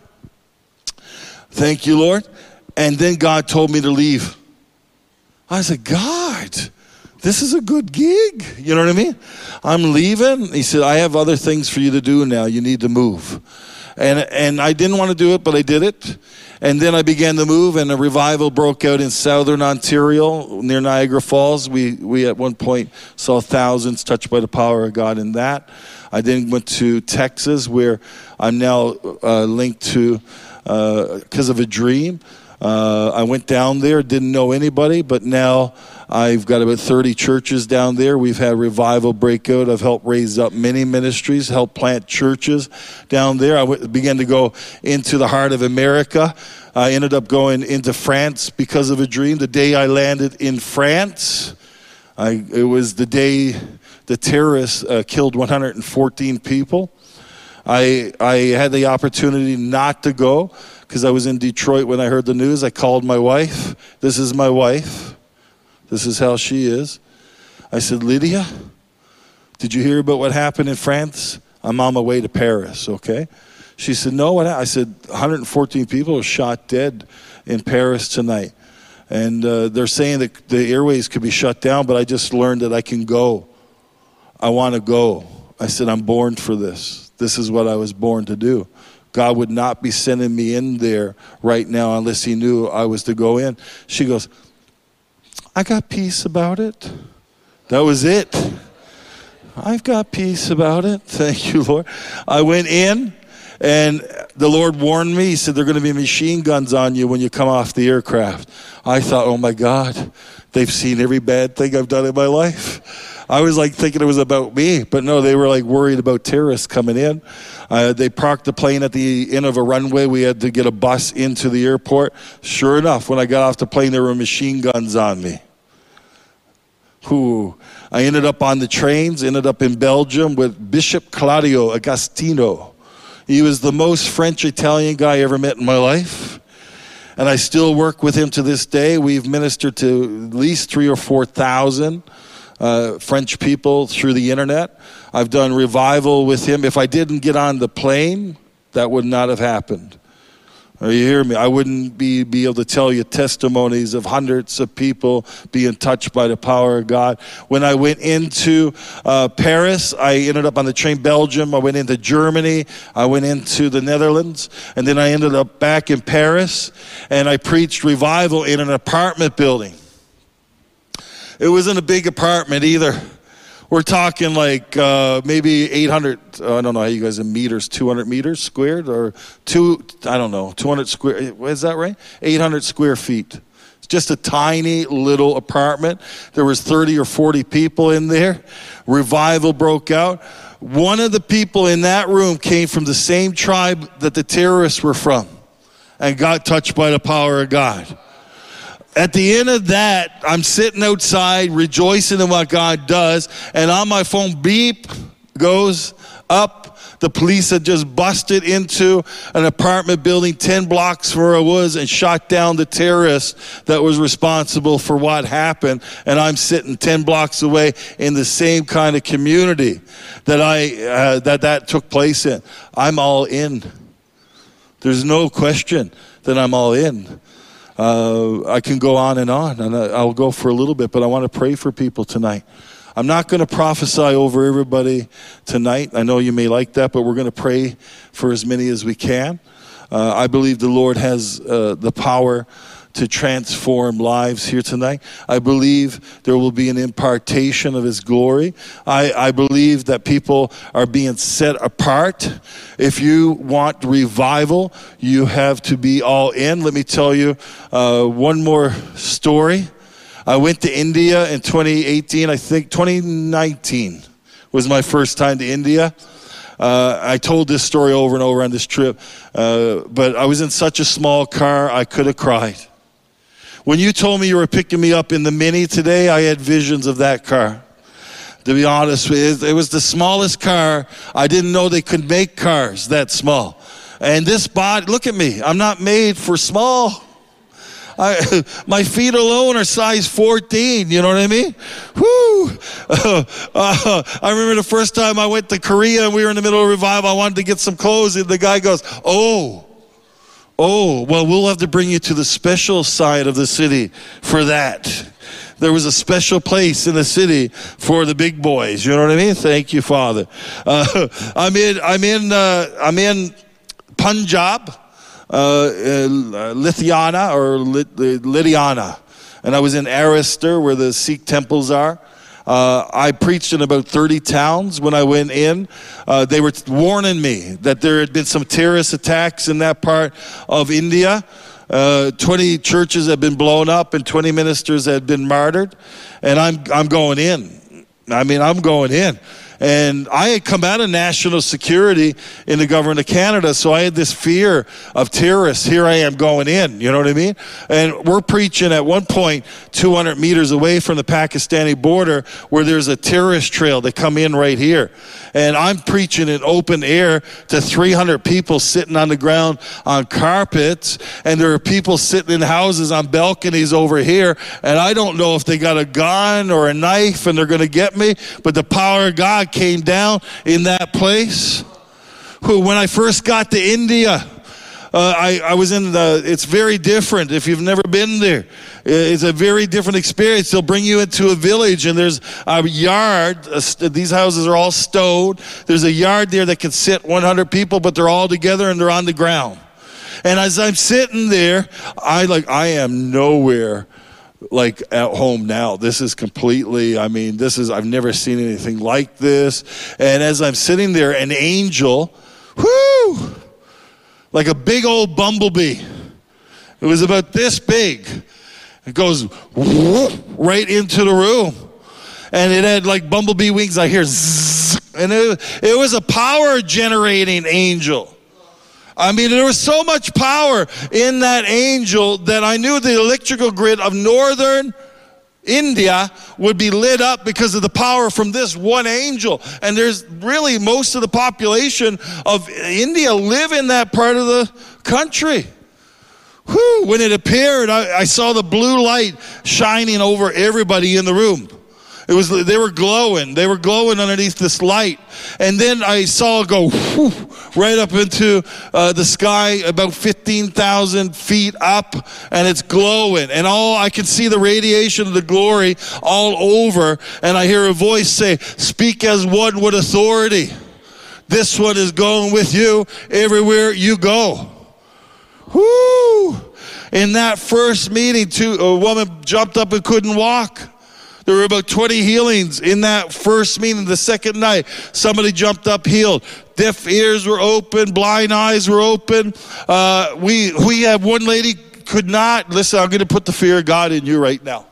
Thank you, Lord. And then God told me to leave. I said, God, this is a good gig. You know what I mean? I'm leaving. He said, I have other things for you to do now. You need to move. And I didn't want to do it, but I did it. And then I began to move, and a revival broke out in southern Ontario near Niagara Falls. We at one point saw thousands touched by the power of God in that. I then went to Texas, where I'm now linked to because of a dream. I went down there, didn't know anybody, but now I've got about 30 churches down there. We've had revival breakout. I've helped raise up many ministries, helped plant churches down there. I began to go into the heart of America. I ended up going into France because of a dream. The day I landed in France, It was the day the terrorists killed 114 people. I had the opportunity not to go because I was in Detroit when I heard the news. I called my wife. This is my wife. This is how she is. I said, Lydia, did you hear about what happened in France? I'm on my way to Paris, okay? She said, no, what happened? I said, 114 people were shot dead in Paris tonight. And they're saying that the airways could be shut down, but I just learned that I can go. I want to go. I said, I'm born for this. This is what I was born to do. God would not be sending me in there right now unless he knew I was to go in. She goes, I got peace about it. That was it. I've got peace about it. Thank you, Lord. I went in, and the Lord warned me. He said, there are going to be machine guns on you when you come off the aircraft. I thought, oh my God, they've seen every bad thing I've done in my life. I was like thinking it was about me, but no, they were like worried about terrorists coming in. They parked the plane at the end of a runway. We had to get a bus into the airport. Sure enough, when I got off the plane, there were machine guns on me. I ended up on the trains, ended up in Belgium with Bishop Claudio Agostino. He was the most French-Italian guy I ever met in my life. And I still work with him to this day. We've ministered to at least 3,000 or 4,000 French people through the internet. I've done revival with him. If I didn't get on the plane, that would not have happened. You hear me? I wouldn't be able to tell you testimonies of hundreds of people being touched by the power of God. When I went into Paris, I ended up on the train, Belgium. I went into Germany. I went into the Netherlands. And then I ended up back in Paris. And I preached revival in an apartment building. It wasn't a big apartment either. We're talking like maybe 800, I don't know how you guys in meters, 200 meters squared or 200 square, is that right? 800 square feet. It's just a tiny little apartment. There was 30 or 40 people in there. Revival broke out. One of the people in that room came from the same tribe that the terrorists were from and got touched by the power of God. At the end of that, I'm sitting outside rejoicing in what God does, and on my phone, beep goes up. The police had just busted into an apartment building 10 blocks from where I was and shot down the terrorist that was responsible for what happened. And I'm sitting 10 blocks away in the same kind of community that that took place in. I'm all in. There's no question that I'm all in. I can go on, and I'll go for a little bit, but I want to pray for people tonight. I'm not going to prophesy over everybody tonight. I know you may like that, but we're going to pray for as many as we can. I believe the Lord has the power to transform lives here tonight. I believe there will be an impartation of his glory. I believe that people are being set apart. If you want revival, you have to be all in. Let me tell you one more story. I went to India in 2018. I think 2019 was my first time to India. I told this story over and over on this trip, but I was in such a small car, I could have cried. When you told me you were picking me up in the Mini today, I had visions of that car. To be honest with you, it was the smallest car. I didn't know they could make cars that small. And this body, look at me, I'm not made for small. My feet alone are size 14, you know what I mean? Whoo! I remember the first time I went to Korea and we were in the middle of revival. I wanted to get some clothes and the guy goes, oh, well, we'll have to bring you to the special side of the city for that. There was a special place in the city for the big boys. You know what I mean? Thank you, Father. I'm in Punjab, Ludhiana, and I was in Aristar, where the Sikh temples are. I preached in about 30 towns when I went in. They were warning me that there had been some terrorist attacks in that part of India. 20 churches had been blown up and 20 ministers had been martyred. And I'm going in. I'm going in. And I had come out of national security in the government of Canada, so I had this fear of terrorists. Here I am going in, you know what I mean? And we're preaching at one point 200 meters away from the Pakistani border where there's a terrorist trail that come in right here. And I'm preaching in open air to 300 people sitting on the ground on carpets, and there are people sitting in houses on balconies over here, and I don't know if they got a gun or a knife and they're going to get me, but the power of God came down in that place. When I first got to India, I was in it's very different if you've never been there. It's a very different experience. They'll bring you into a village and there's a yard. These houses are all stone. There's a yard there that can sit 100 people, but they're all together and they're on the ground. And as I'm sitting there, I am nowhere like at home now. This is completely, I've never seen anything like this. And as I'm sitting there, an angel, like a big old bumblebee. It was about this big. It goes right into the room. And it had like bumblebee wings. I hear zzz. And it was a power generating angel. There was so much power in that angel that I knew the electrical grid of northern India would be lit up because of the power from this one angel. And there's really most of the population of India live in that part of the country. When it appeared, I saw the blue light shining over everybody in the room. They were glowing. They were glowing underneath this light. And then I saw it go right up into the sky, about 15,000 feet up, and it's glowing. And I can see the radiation of the glory all over. And I hear a voice say, "Speak as one with authority. This one is going with you everywhere you go." In that first meeting, a woman jumped up and couldn't walk. There were about 20 healings in that first meeting. The second night, somebody jumped up healed. Deaf ears were open, blind eyes were open. We have one lady could not, listen, I'm going to put the fear of God in you right now.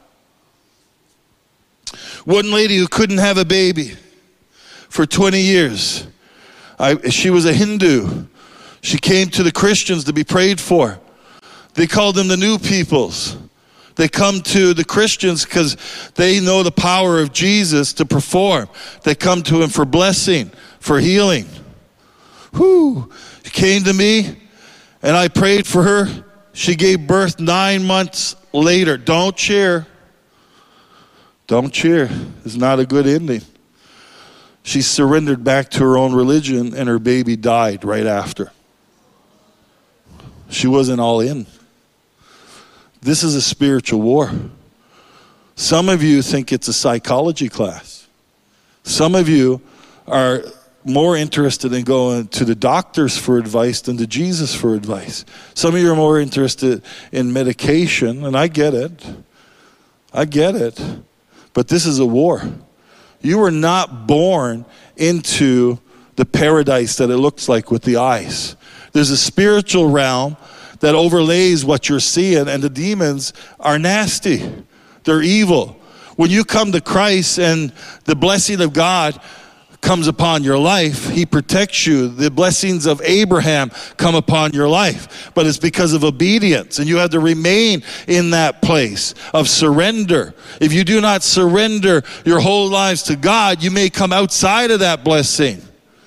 One lady who couldn't have a baby for 20 years. She was a Hindu. She came to the Christians to be prayed for. They called them the New Peoples. They come to the Christians because they know the power of Jesus to perform. They come to him for blessing, for healing. She came to me and I prayed for her. She gave birth 9 months later. Don't cheer. Don't cheer. It's not a good ending. She surrendered back to her own religion and her baby died right after. She wasn't all in. This is a spiritual war. Some of you think it's a psychology class. Some of you are more interested in going to the doctors for advice than to Jesus for advice. Some of you are more interested in medication, and I get it. I get it. But this is a war. You were not born into the paradise that it looks like with the eyes. There's a spiritual realm that overlays what you're seeing, and the demons are nasty. They're evil. When you come to Christ and the blessing of God comes upon your life, he protects you. The blessings of Abraham come upon your life, but it's because of obedience, and you have to remain in that place of surrender. If you do not surrender your whole lives to God, you may come outside of that blessing.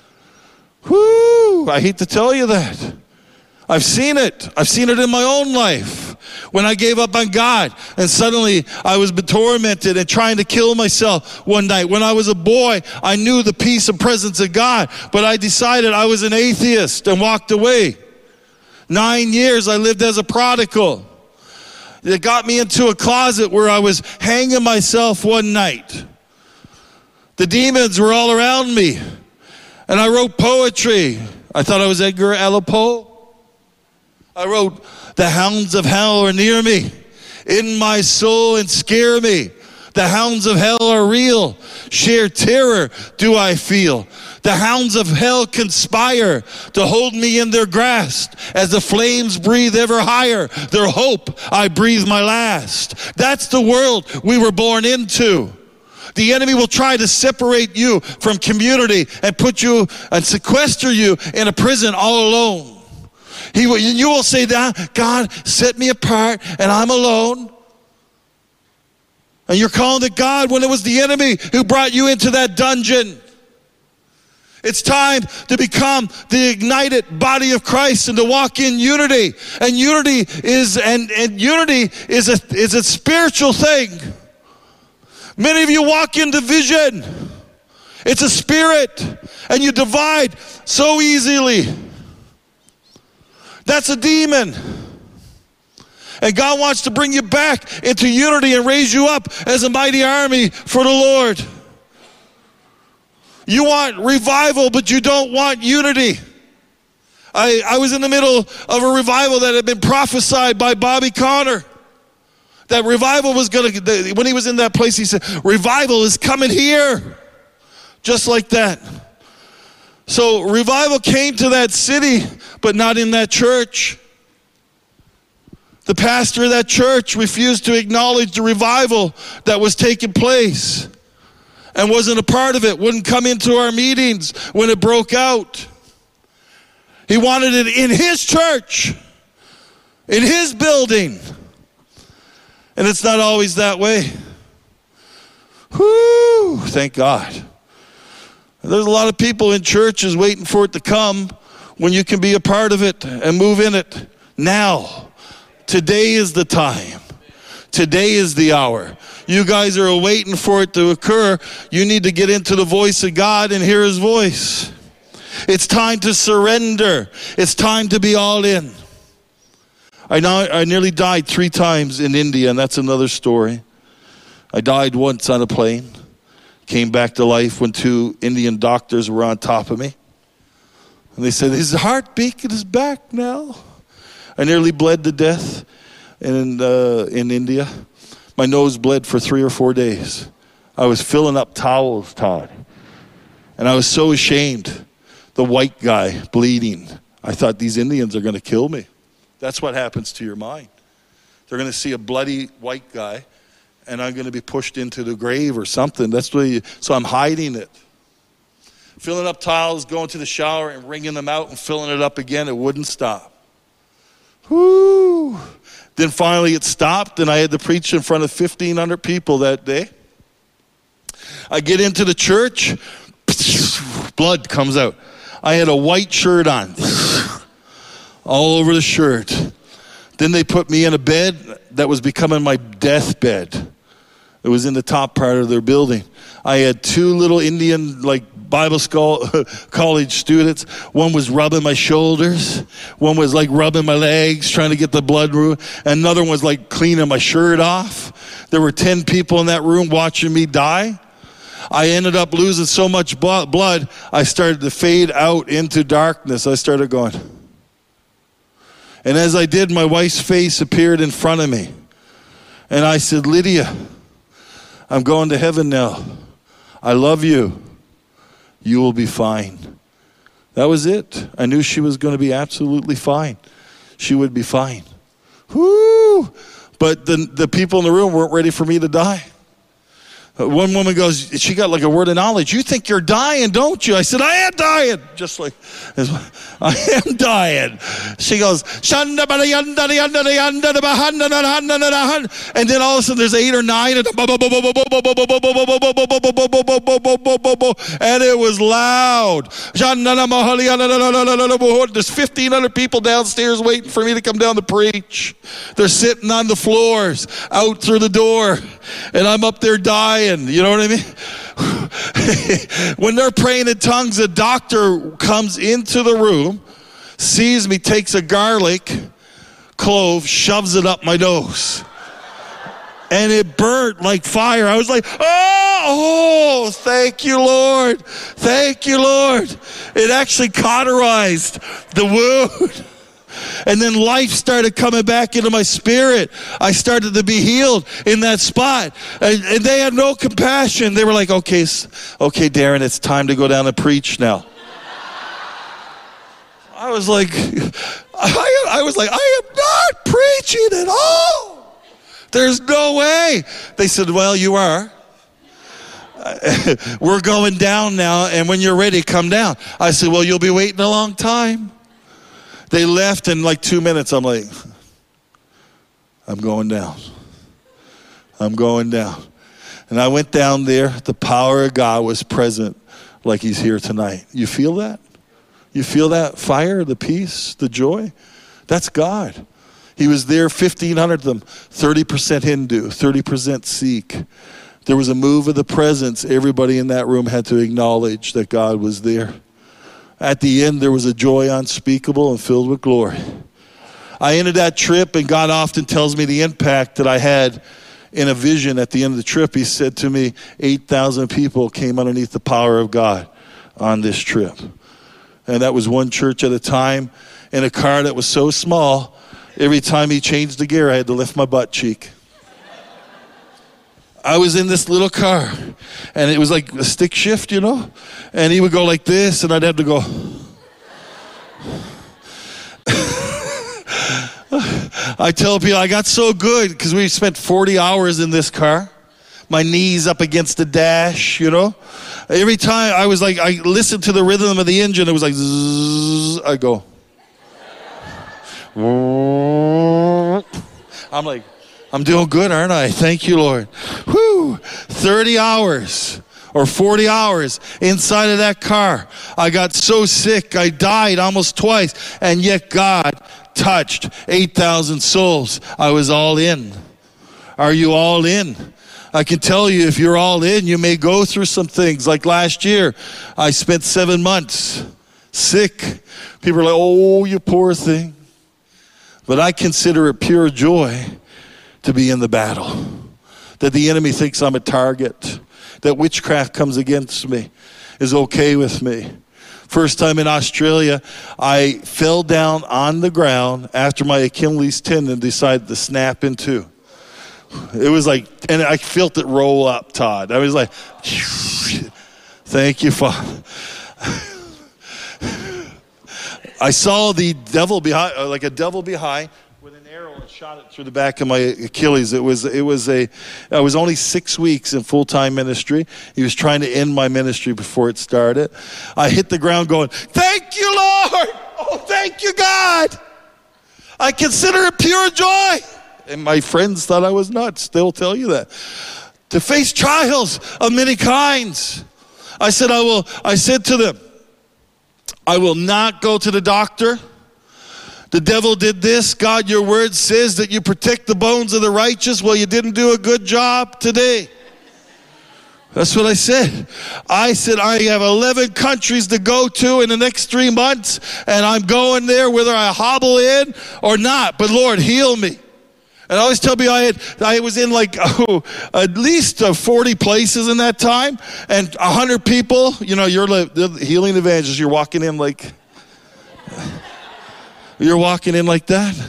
I hate to tell you that. I've seen it. I've seen it in my own life. When I gave up on God and suddenly I was tormented and trying to kill myself one night. When I was a boy, I knew the peace and presence of God, but I decided I was an atheist and walked away. 9 years I lived as a prodigal. It got me into a closet where I was hanging myself one night. The demons were all around me. And I wrote poetry. I thought I was Edgar Allan Poe. I wrote, "The hounds of hell are near me, in my soul and scare me. The hounds of hell are real, sheer terror do I feel. The hounds of hell conspire to hold me in their grasp. As the flames breathe ever higher, their hope I breathe my last." That's the world we were born into. The enemy will try to separate you from community and put you and sequester you in a prison all alone. You will say that, God set me apart and I'm alone. And you're calling it God when it was the enemy who brought you into that dungeon. It's time to become the ignited body of Christ and to walk in unity. And unity is a spiritual thing. Many of you walk in division. It's a spirit, and you divide so easily. That's a demon. And God wants to bring you back into unity and raise you up as a mighty army for the Lord. You want revival, but you don't want unity. I was in the middle of a revival that had been prophesied by Bobby Conner. That revival was going to, when he was in that place, he said, revival is coming here. Just like that. So revival came to that city, but not in that church. The pastor of that church refused to acknowledge the revival that was taking place and wasn't a part of it, wouldn't come into our meetings when it broke out. He wanted it in his church, in his building. And it's not always that way. Whoo, thank God. There's a lot of people in churches waiting for it to come when you can be a part of it and move in it now. Today is the time. Today is the hour. You guys are waiting for it to occur. You need to get into the voice of God and hear his voice. It's time to surrender. It's time to be all in. I nearly died 3 times in India, and that's another story. I died once on a plane. Came back to life when 2 Indian doctors were on top of me. And they said, his heartbeat is back now. I nearly bled to death in India. My nose bled for 3 or 4 days. I was filling up towels, Todd. And I was so ashamed. The white guy bleeding. I thought these Indians are going to kill me. That's what happens to your mind. They're going to see a bloody white guy, and I'm going to be pushed into the grave or something. So I'm hiding it. Filling up towels, going to the shower and wringing them out and filling it up again. It wouldn't stop. Whoo! Then finally it stopped, and I had to preach in front of 1,500 people that day. I get into the church, blood comes out. I had a white shirt on, all over the shirt. Then they put me in a bed that was becoming my deathbed. It was in the top part of their building. I had 2 little Indian, Bible school college students. One was rubbing my shoulders. One was rubbing my legs, trying to get the blood through. Another one was cleaning my shirt off. There were 10 people in that room watching me die. I ended up losing so much blood, I started to fade out into darkness. I started going. And as I did, my wife's face appeared in front of me. And I said, Lydia, I'm going to heaven now. I love you. You will be fine. That was it. I knew she was going to be absolutely fine. She would be fine. Whoo! But the people in the room weren't ready for me to die. One woman goes, she got a word of knowledge. You think you're dying, don't you? I said, I am dying. Just like, I am dying. She goes, and then all of a sudden there's 8 or 9, and it was loud. There's 1,500 people downstairs waiting for me to come down to preach. They're sitting on the floors, out through the door, and I'm up there dying. You know what I mean? When they're praying in tongues, a doctor comes into the room, sees me, takes a garlic clove, shoves it up my nose. And it burnt like fire. I was like, oh, thank you, Lord. Thank you, Lord. It actually cauterized the wound. And then life started coming back into my spirit. I started to be healed in that spot. And they had no compassion. They were like, okay, Darren, it's time to go down and preach now. I was like, I am not preaching at all. There's no way. They said, well, you are. we're going down now, and when you're ready, come down. I said, well, you'll be waiting a long time. They left in like 2 minutes. I'm like, I'm going down. I'm going down. And I went down there. The power of God was present like he's here tonight. You feel that? You feel that fire, the peace, the joy? That's God. He was there, 1,500 of them, 30% Hindu, 30% Sikh. There was a move of the presence. Everybody in that room had to acknowledge that God was there. At the end, there was a joy unspeakable and filled with glory. I ended that trip, and God often tells me the impact that I had in a vision at the end of the trip. He said to me, 8,000 people came underneath the power of God on this trip. And that was one church at a time in a car that was so small, every time he changed the gear, I had to lift my butt cheek. I was in this little car, and it was like a stick shift, you know? And he would go like this, and I'd have to go. I tell people I got so good because we spent 40 hours in this car. My knees up against the dash, you know? Every time I was like, I listened to the rhythm of the engine, it was like, zzz, I go. I'm like, I'm doing good, aren't I? Thank you, Lord. Whew, 30 hours or 40 hours inside of that car. I got so sick, I died almost twice, and yet God touched 8,000 souls. I was all in. Are you all in? I can tell you, if you're all in, you may go through some things. Like last year, I spent 7 months sick. People are like, oh, you poor thing. But I consider it pure joy to be in the battle. That the enemy thinks I'm a target. That witchcraft comes against me is okay with me. First time in Australia, I fell down on the ground after my Achilles tendon decided to snap in two. It was like, and I felt it roll up, Todd. I was like, thank you, Father. I saw the devil behind, like a devil behind, with an arrow and shot it through the back of my Achilles. I was only 6 weeks in full-time ministry. He was trying to end my ministry before it started. I hit the ground going, thank you, Lord. Oh, thank you, God. I consider it pure joy. And my friends thought I was nuts. They'll tell you that. To face trials of many kinds. I said to them, I will not go to the doctor. The devil did this. God, your word says that you protect the bones of the righteous. Well, you didn't do a good job today. That's what I said. I said, I have 11 countries to go to in the next 3 months, and I'm going there whether I hobble in or not. But Lord, heal me. And I always tell people I was in like at least 40 places in that time, and 100 people. You know, you're the healing evangelist. You're walking in like that.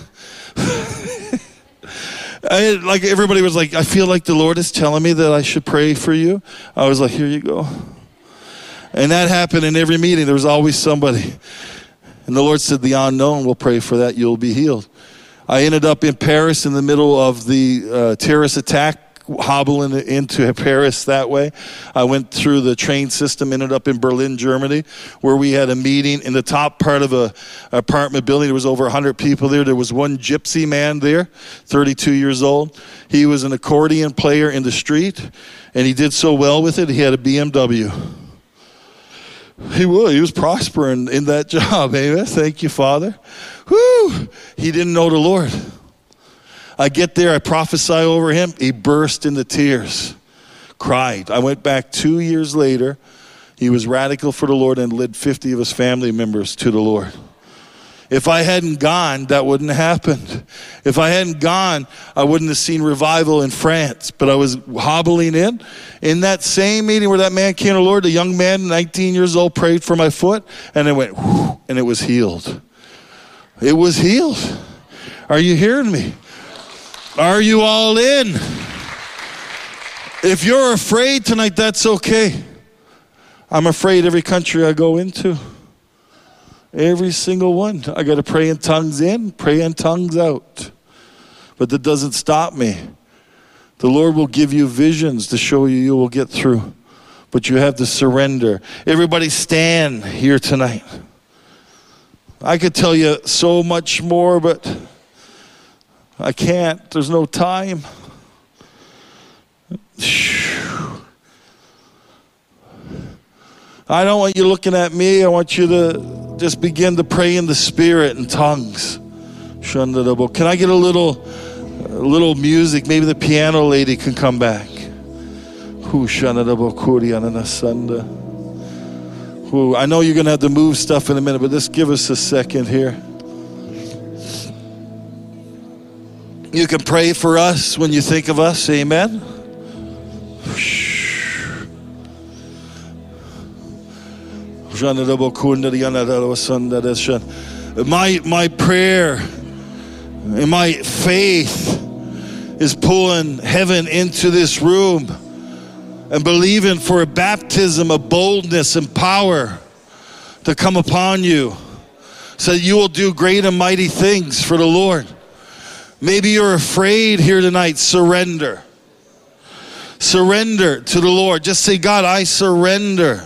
Like everybody was like, I feel like the Lord is telling me that I should pray for you. I was like, here you go. And that happened in every meeting. There was always somebody. And the Lord said, the unknown will pray for that. You'll be healed. I ended up in Paris in the middle of the terrorist attack, hobbling into Paris that way. I went through the train system, ended up in Berlin, Germany, where we had a meeting in the top part of an apartment building. There was over 100 people there. There was one gypsy man there, 32 years old. He was an accordion player in the street, and he did so well with it, he had a BMW. He was prospering in that job. Amen. Thank you, Father. Whew. He didn't know the Lord. I get there, I prophesy over him. He burst into tears, cried. I went back 2 years later. He was radical for the Lord and led 50 of his family members to the Lord. If I hadn't gone, that wouldn't have happened. If I hadn't gone, I wouldn't have seen revival in France. But I was hobbling in that same meeting where that man came to the Lord, the young man, 19 years old, prayed for my foot, and it went, whoosh, and it was healed. It was healed. Are you hearing me? Are you all in? If you're afraid tonight, that's okay. I'm afraid every country I go into. Every single one. I got to pray in tongues in, pray in tongues out. But that doesn't stop me. The Lord will give you visions to show you will get through. but you have to surrender. Everybody stand here tonight. I could tell you so much more, but I can't. There's no time. I don't want you looking at me. I want you to just begin to pray in the Spirit in tongues. Can I get a little music? Maybe the piano lady can come back. I know you're going to have to move stuff in a minute, but just give us a second here. You can pray for us when you think of us. Amen. My prayer and my faith is pulling heaven into this room and believing for a baptism of boldness and power to come upon you so that you will do great and mighty things for the Lord. Maybe you're afraid here tonight. Surrender. Surrender to the Lord. Just say, God, I surrender.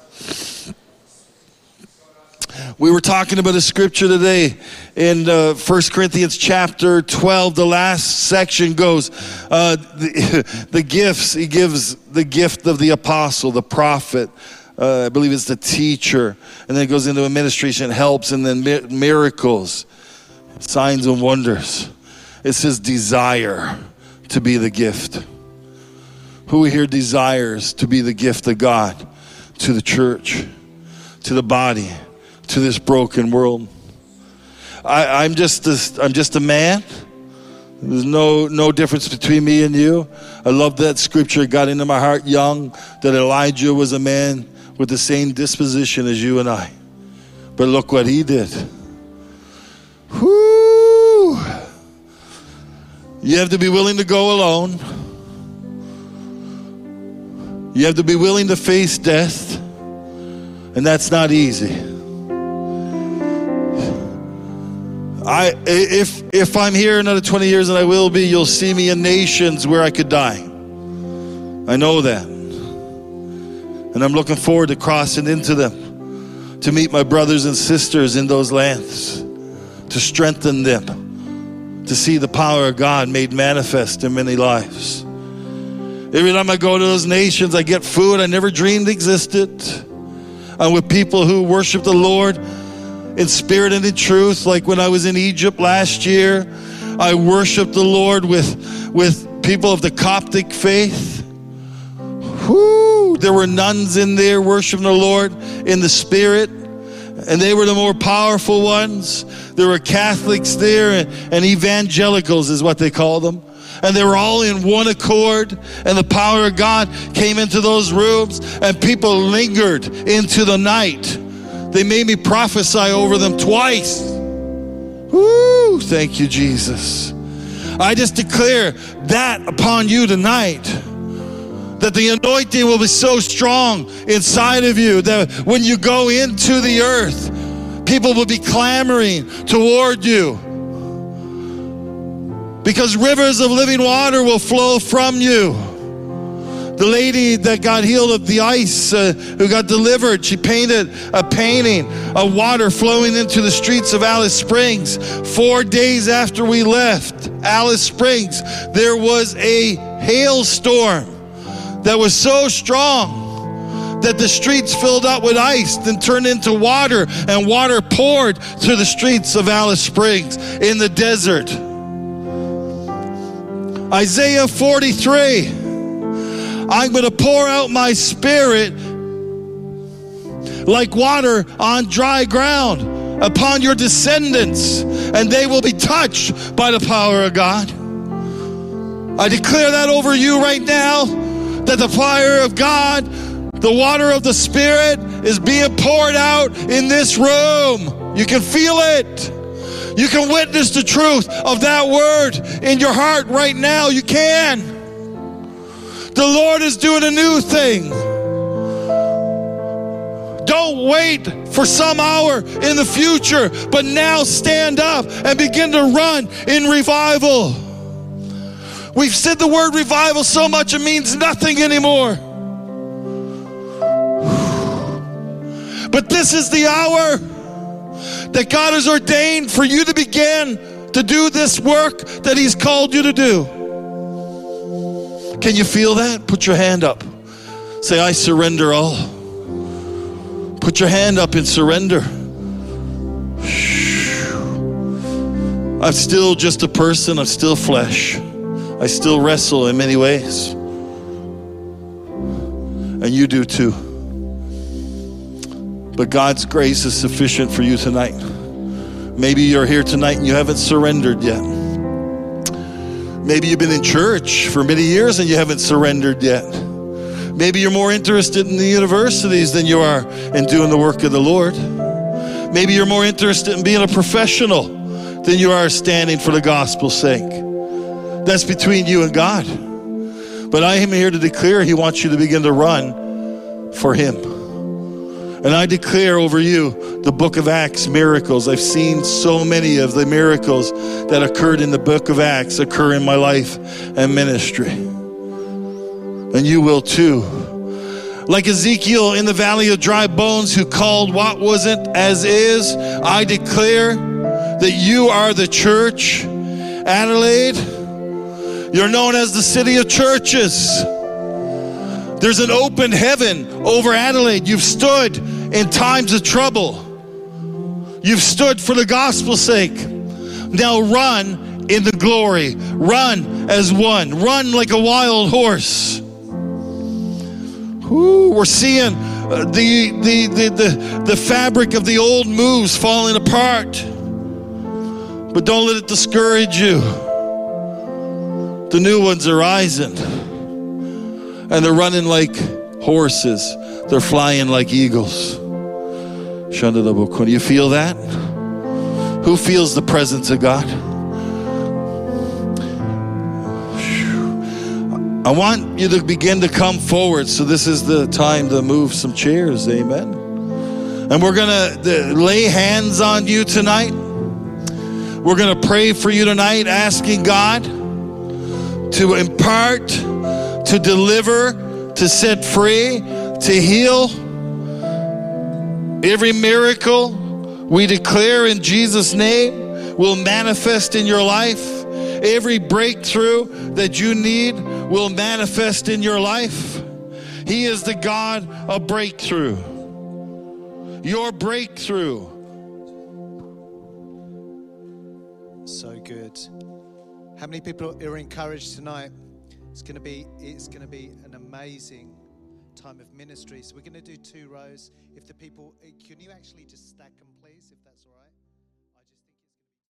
We were talking about a scripture today in 1 Corinthians chapter 12. The last section goes, the gifts. He gives the gift of the apostle, the prophet, I believe it's the teacher. And then it goes into administration, helps, and then miracles, signs and wonders. It's his desire to be the gift. Who here desires to be the gift of God to the church, to the body, to this broken world? I'm just a man. There's no difference between me and you. I love that scripture. It got into my heart young that Elijah was a man with the same disposition as you and I. But look what he did. Whoo! You have to be willing to go alone. You have to be willing to face death. And that's not easy. If I'm here another 20 years, and I will be, you'll see me in nations where I could die. I know that. And I'm looking forward to crossing into them, to meet my brothers and sisters in those lands, to strengthen them, to see the power of God made manifest in many lives. Every time I go to those nations, I get food I never dreamed existed. I'm with people who worship the Lord in spirit and in truth. Like when I was in Egypt last year, I worshiped the Lord with people of the Coptic faith. Whoo! There were nuns in there worshiping the Lord in the spirit, and they were the more powerful ones. There were Catholics there, and evangelicals is what they call them. And they were all in one accord, and the power of God came into those rooms, and people lingered into the night. They made me prophesy over them twice. Woo! Thank you, Jesus. I just declare that upon you tonight, that the anointing will be so strong inside of you that when you go into the earth, people will be clamoring toward you, because rivers of living water will flow from you. The lady that got healed of the ice, who got delivered, she painted a painting of water flowing into the streets of Alice Springs. 4 days after we left Alice Springs, there was a hailstorm that was so strong that the streets filled up with ice, then turned into water, and water poured through the streets of Alice Springs in the desert. Isaiah 43, I'm going to pour out my spirit like water on dry ground upon your descendants, and they will be touched by the power of God. I declare that over you right now, that the fire of God, the water of the Spirit, is being poured out in this room. You can feel it. You can witness the truth of that word in your heart right now. You can. The Lord is doing a new thing. Don't wait for some hour in the future, but now stand up and begin to run in revival. We've said the word revival so much it means nothing anymore. But this is the hour that God has ordained for you to begin to do this work that He's called you to do. Can you feel that? Put your hand up. Say, I surrender all. Put your hand up in surrender. I'm still just a person. I'm still flesh. I still wrestle in many ways. And you do too. But God's grace is sufficient for you tonight. Maybe you're here tonight and you haven't surrendered yet. Maybe you've been in church for many years and you haven't surrendered yet. Maybe you're more interested in the universities than you are in doing the work of the Lord. Maybe you're more interested in being a professional than you are standing for the gospel's sake. That's between you and God. But I am here to declare He wants you to begin to run for Him. And I declare over you the book of Acts miracles. I've seen so many of the miracles that occurred in the book of Acts occur in my life and ministry. And you will too. Like Ezekiel in the valley of dry bones who called what wasn't as is, I declare that you are the church. Adelaide, you're known as the city of churches. There's an open heaven over Adelaide. You've stood in times of trouble. You've stood for the gospel's sake. Now run in the glory. Run as one. Run like a wild horse. Ooh, we're seeing the fabric of the old moves falling apart. But don't let it discourage you. The new ones are rising. And they're running like horses. They're flying like eagles. Do you feel that? Who feels the presence of God? I want you to begin to come forward. So this is the time to move some chairs. Amen. And we're going to lay hands on you tonight. We're going to pray for you tonight, asking God to impart, to deliver, to set free, to heal. Every miracle we declare in Jesus' name will manifest in your life. Every breakthrough that you need will manifest in your life. He is the God of breakthrough. Your breakthrough. So good. How many people are encouraged tonight? It's going to be an amazing time of ministry. So we're going to do 2 rows. If the people, can you actually just stack them?